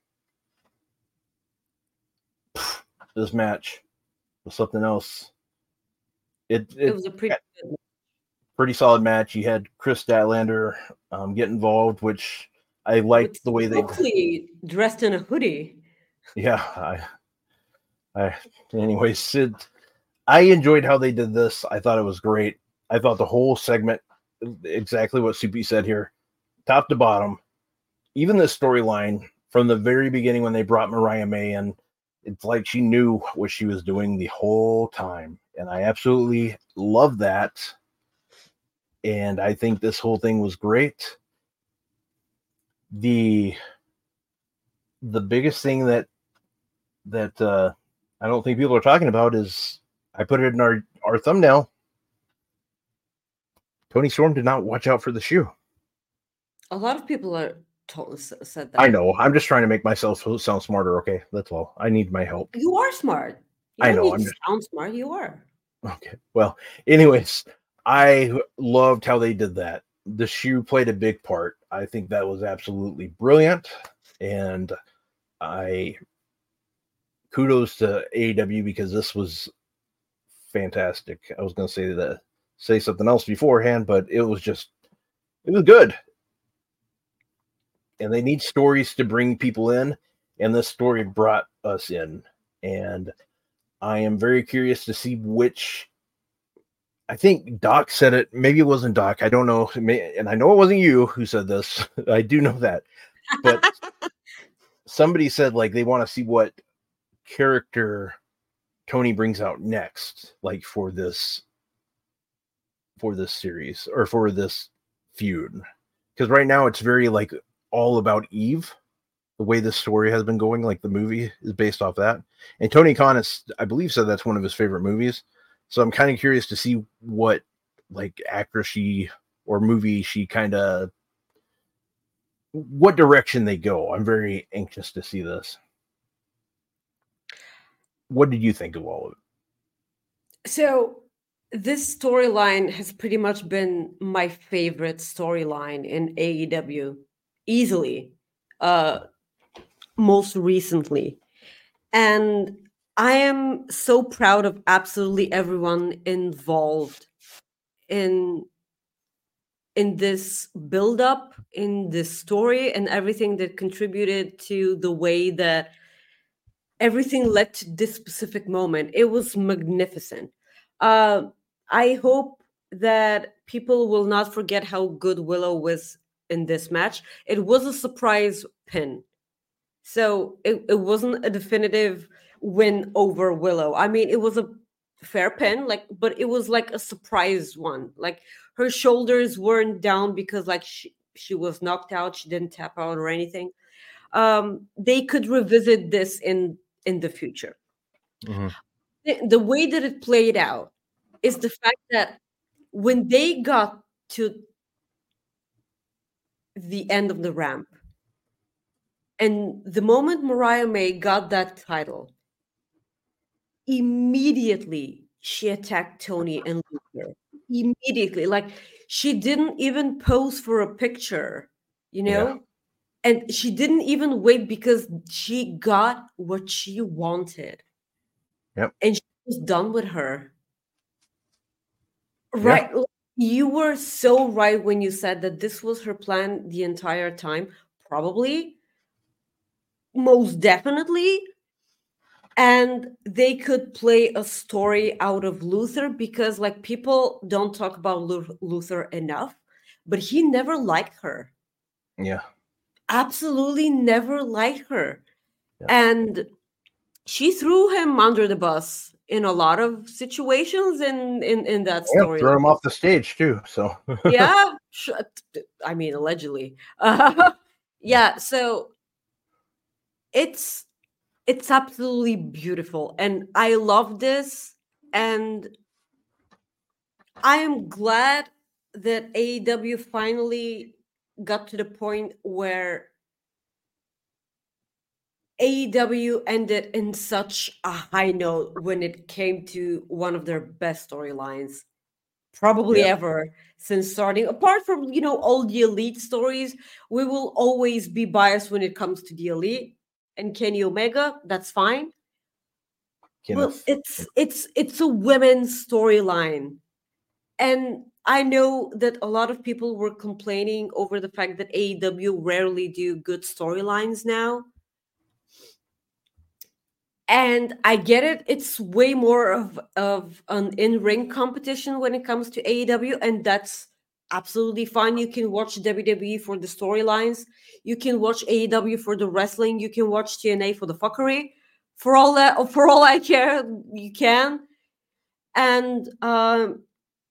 This match was something else. It, it, It was a pretty good. pretty solid match. You had Chris Statlander um, get involved, which I liked with the way they. Stokely dressed in a hoodie. Yeah, I, I. Anyways, Sid, I enjoyed how they did this. I thought it was great. I thought the whole segment, exactly what C P said here, top to bottom. Even the storyline from the very beginning when they brought Mariah May in, it's like she knew what she was doing the whole time. And I absolutely love that. And I think this whole thing was great. The the biggest thing that that uh, I don't think people are talking about is I put it in our, our thumbnail. Tony Storm did not watch out for the shoe. A lot of people are told, said that. I know. I'm just trying to make myself sound smarter. Okay, that's all. I need my help. You are smart. You I don't know, need I'm to just- sound smart. You are. Okay. Well, anyways, I loved how they did that. The shoe played a big part. I think that was absolutely brilliant, and I kudos to A E W because this was fantastic. I was going to say that say something else beforehand, but it was just it was good. And they need stories to bring people in, and this story brought us in. And I am very curious to see which. I think Doc said it. Maybe it wasn't Doc. I don't know. And I know it wasn't you who said this. I do know that. But somebody said like they want to see what character Tony brings out next, like for this for this series or for this feud. Because right now it's very like all about Eve. The way this story has been going, like the movie is based off that. And Tony Khan is, I believe, said that's one of his favorite movies. So I'm kind of curious to see what like actress she or movie she kind of what direction they go. I'm very anxious to see this. What did you think of all of it? So this storyline has pretty much been my favorite storyline in A E W, easily, uh, most recently. And I am so proud of absolutely everyone involved in in this build-up, in this story, and everything that contributed to the way that everything led to this specific moment. It was magnificent. Uh, I hope that people will not forget how good Willow was in this match. It was a surprise pin. So it, it wasn't a definitive win over Willow. I mean, it was a fair pin, like, but it was like a surprise one. Like her shoulders weren't down because like she, she was knocked out. She didn't tap out or anything. Um, they could revisit this in in the future. Mm-hmm. The, the way that it played out is the fact that when they got to the end of the ramp, and the moment Mariah May got that title, immediately she attacked Tony and Luther. Immediately. Like she didn't even pose for a picture, you know? Yeah. And she didn't even wait because she got what she wanted. Yep. And she was done with her. Right. Yeah. You were so right when you said that this was her plan the entire time. Probably. Most definitely. And they could play a story out of Luther because like people don't talk about Luther enough, but he never liked her. Yeah. Absolutely never liked her. Yeah. And she threw him under the bus in a lot of situations in, in, in that story. Yeah, threw him off the stage too. So yeah. I mean, allegedly. Uh, yeah. So it's, It's absolutely beautiful. And I love this. And I am glad that A E W finally got to the point where A E W ended in such a high note when it came to one of their best storylines, probably yeah. ever since starting. Apart from, you know, all the Elite stories, we will always be biased when it comes to the Elite. And Kenny Omega, that's fine. Well, it's it's it's a women's storyline. And I know that a lot of people were complaining over the fact that A E W rarely do good storylines now. And I get it. It's way more of, of an in-ring competition when it comes to A E W. And that's absolutely fine. You can watch W W E for the storylines. You can watch A E W for the wrestling. You can watch T N A for the fuckery. For all that, for all I care, you can. And um,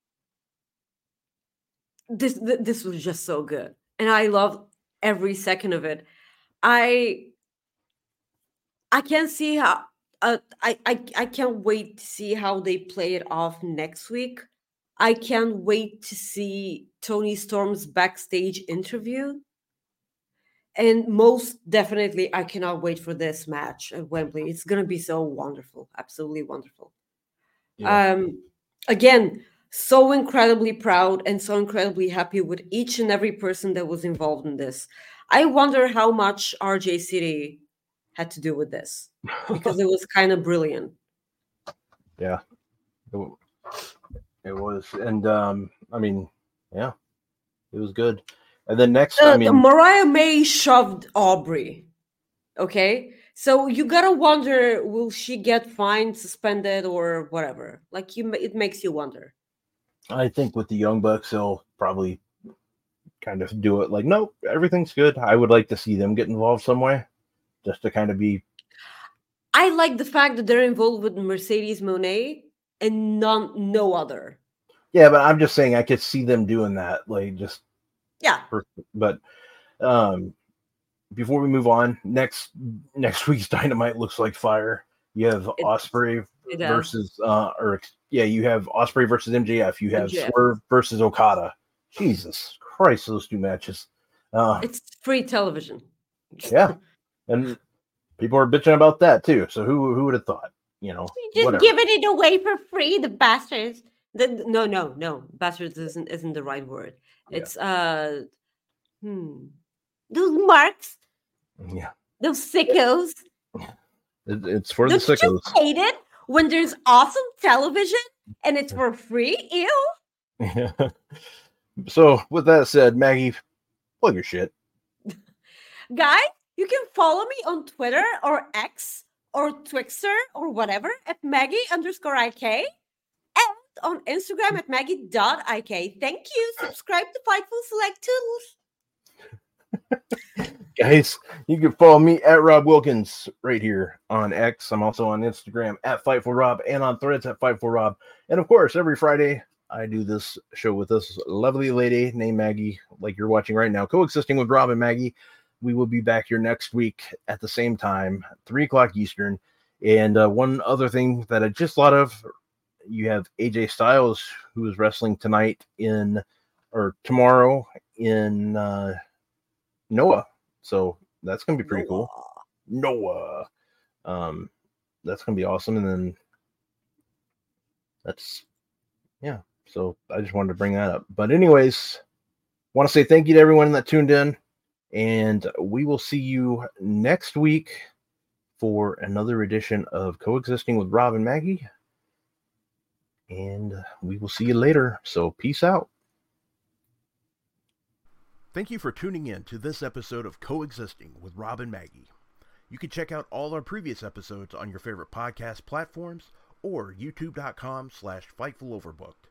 this this was just so good, and I loved every second of it. I I can't see how. Uh, I I I can't wait to see how they play it off next week. I can't wait to see Toni Storm's backstage interview. And most definitely, I cannot wait for this match at Wembley. It's going to be so wonderful. Absolutely wonderful. Yeah. Um, again, so incredibly proud and so incredibly happy with each and every person that was involved in this. I wonder how much R J City had to do with this, because it was kind of brilliant. Yeah, it, it was. And, um, I mean, yeah, it was good. And then next, Uh, I mean, Mariah May shoved Aubrey. Okay, so you gotta wonder: will she get fined, suspended, or whatever? Like you, it makes you wonder. I think with the Young Bucks, they'll probably kind of do it like, nope, everything's good. I would like to see them get involved some way, just to kind of be. I like the fact that they're involved with Mercedes Moné and none, no other. Yeah, but I'm just saying I could see them doing that, like just. Yeah. But um, before we move on, next next week's Dynamite looks like fire. You have It- Ospreay it does. versus uh, or yeah, you have Ospreay versus M J F. You have M J F. Swerve versus Okada. Jesus Christ, those two matches. Uh, It's free television. yeah, and people are bitching about that too. So who who would have thought? You know, Just whatever. giving it away for free, the bastards. The, no, no, no. Bastards isn't isn't the right word. Yeah. It's uh, hmm, those marks, Yeah, those sickos. it, it's for Don't the you sickos. hate it when there's awesome television and it's for free? Ew. Yeah. So with that said, Maggie, plug your shit. Guys, you can follow me on Twitter or X or Twixter or whatever at Maggie underscore IK and on Instagram at Maggie.ik. Thank you. Subscribe to Fightful Select Toodles. Guys, you can follow me at Rob Wilkins right here on X. I'm also on Instagram at Fightful Rob and on Threads at Fightful Rob. And of course, every Friday I do this show with this lovely lady named Maggie, like you're watching right now, coexisting with Rob and Maggie. We will be back here next week at the same time, three o'clock Eastern. And uh, one other thing that I just thought of, you have A J Styles, who is wrestling tonight in, or tomorrow in uh, Noah. So that's going to be pretty cool. Noah. Um, that's going to be awesome. And then that's, yeah. So I just wanted to bring that up. But anyways, want to say thank you to everyone that tuned in. And we will see you next week for another edition of Coexisting with Rob and Maggie. And we will see you later. So peace out. Thank you for tuning in to this episode of Coexisting with Rob and Maggie. You can check out all our previous episodes on your favorite podcast platforms or youtube.com slash Fightful Overbooked.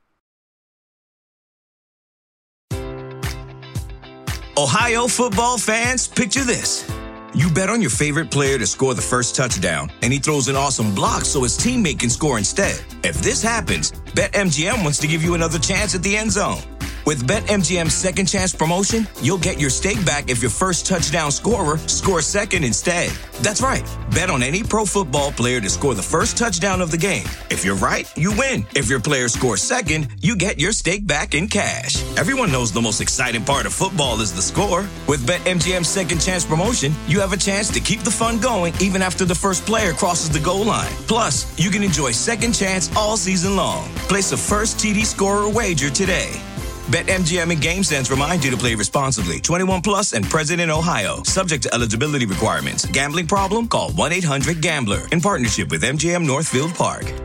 Ohio football fans, picture this. You bet on your favorite player to score the first touchdown, and he throws an awesome block so his teammate can score instead. If this happens, BetMGM wants to give you another chance at the end zone. With BetMGM's second chance promotion, you'll get your stake back if your first touchdown scorer scores second instead. That's right. Bet on any pro football player to score the first touchdown of the game. If you're right, you win. If your player scores second, you get your stake back in cash. Everyone knows the most exciting part of football is the score. With BetMGM's second chance promotion, you have a chance to keep the fun going even after the first player crosses the goal line. Plus, you can enjoy second chance all season long. Place a first T D scorer wager today. BetMGM and GameSense remind you to play responsibly. twenty-one plus and present in Ohio. Subject to eligibility requirements. Gambling problem? Call one eight hundred gambler in partnership with M G M Northfield Park.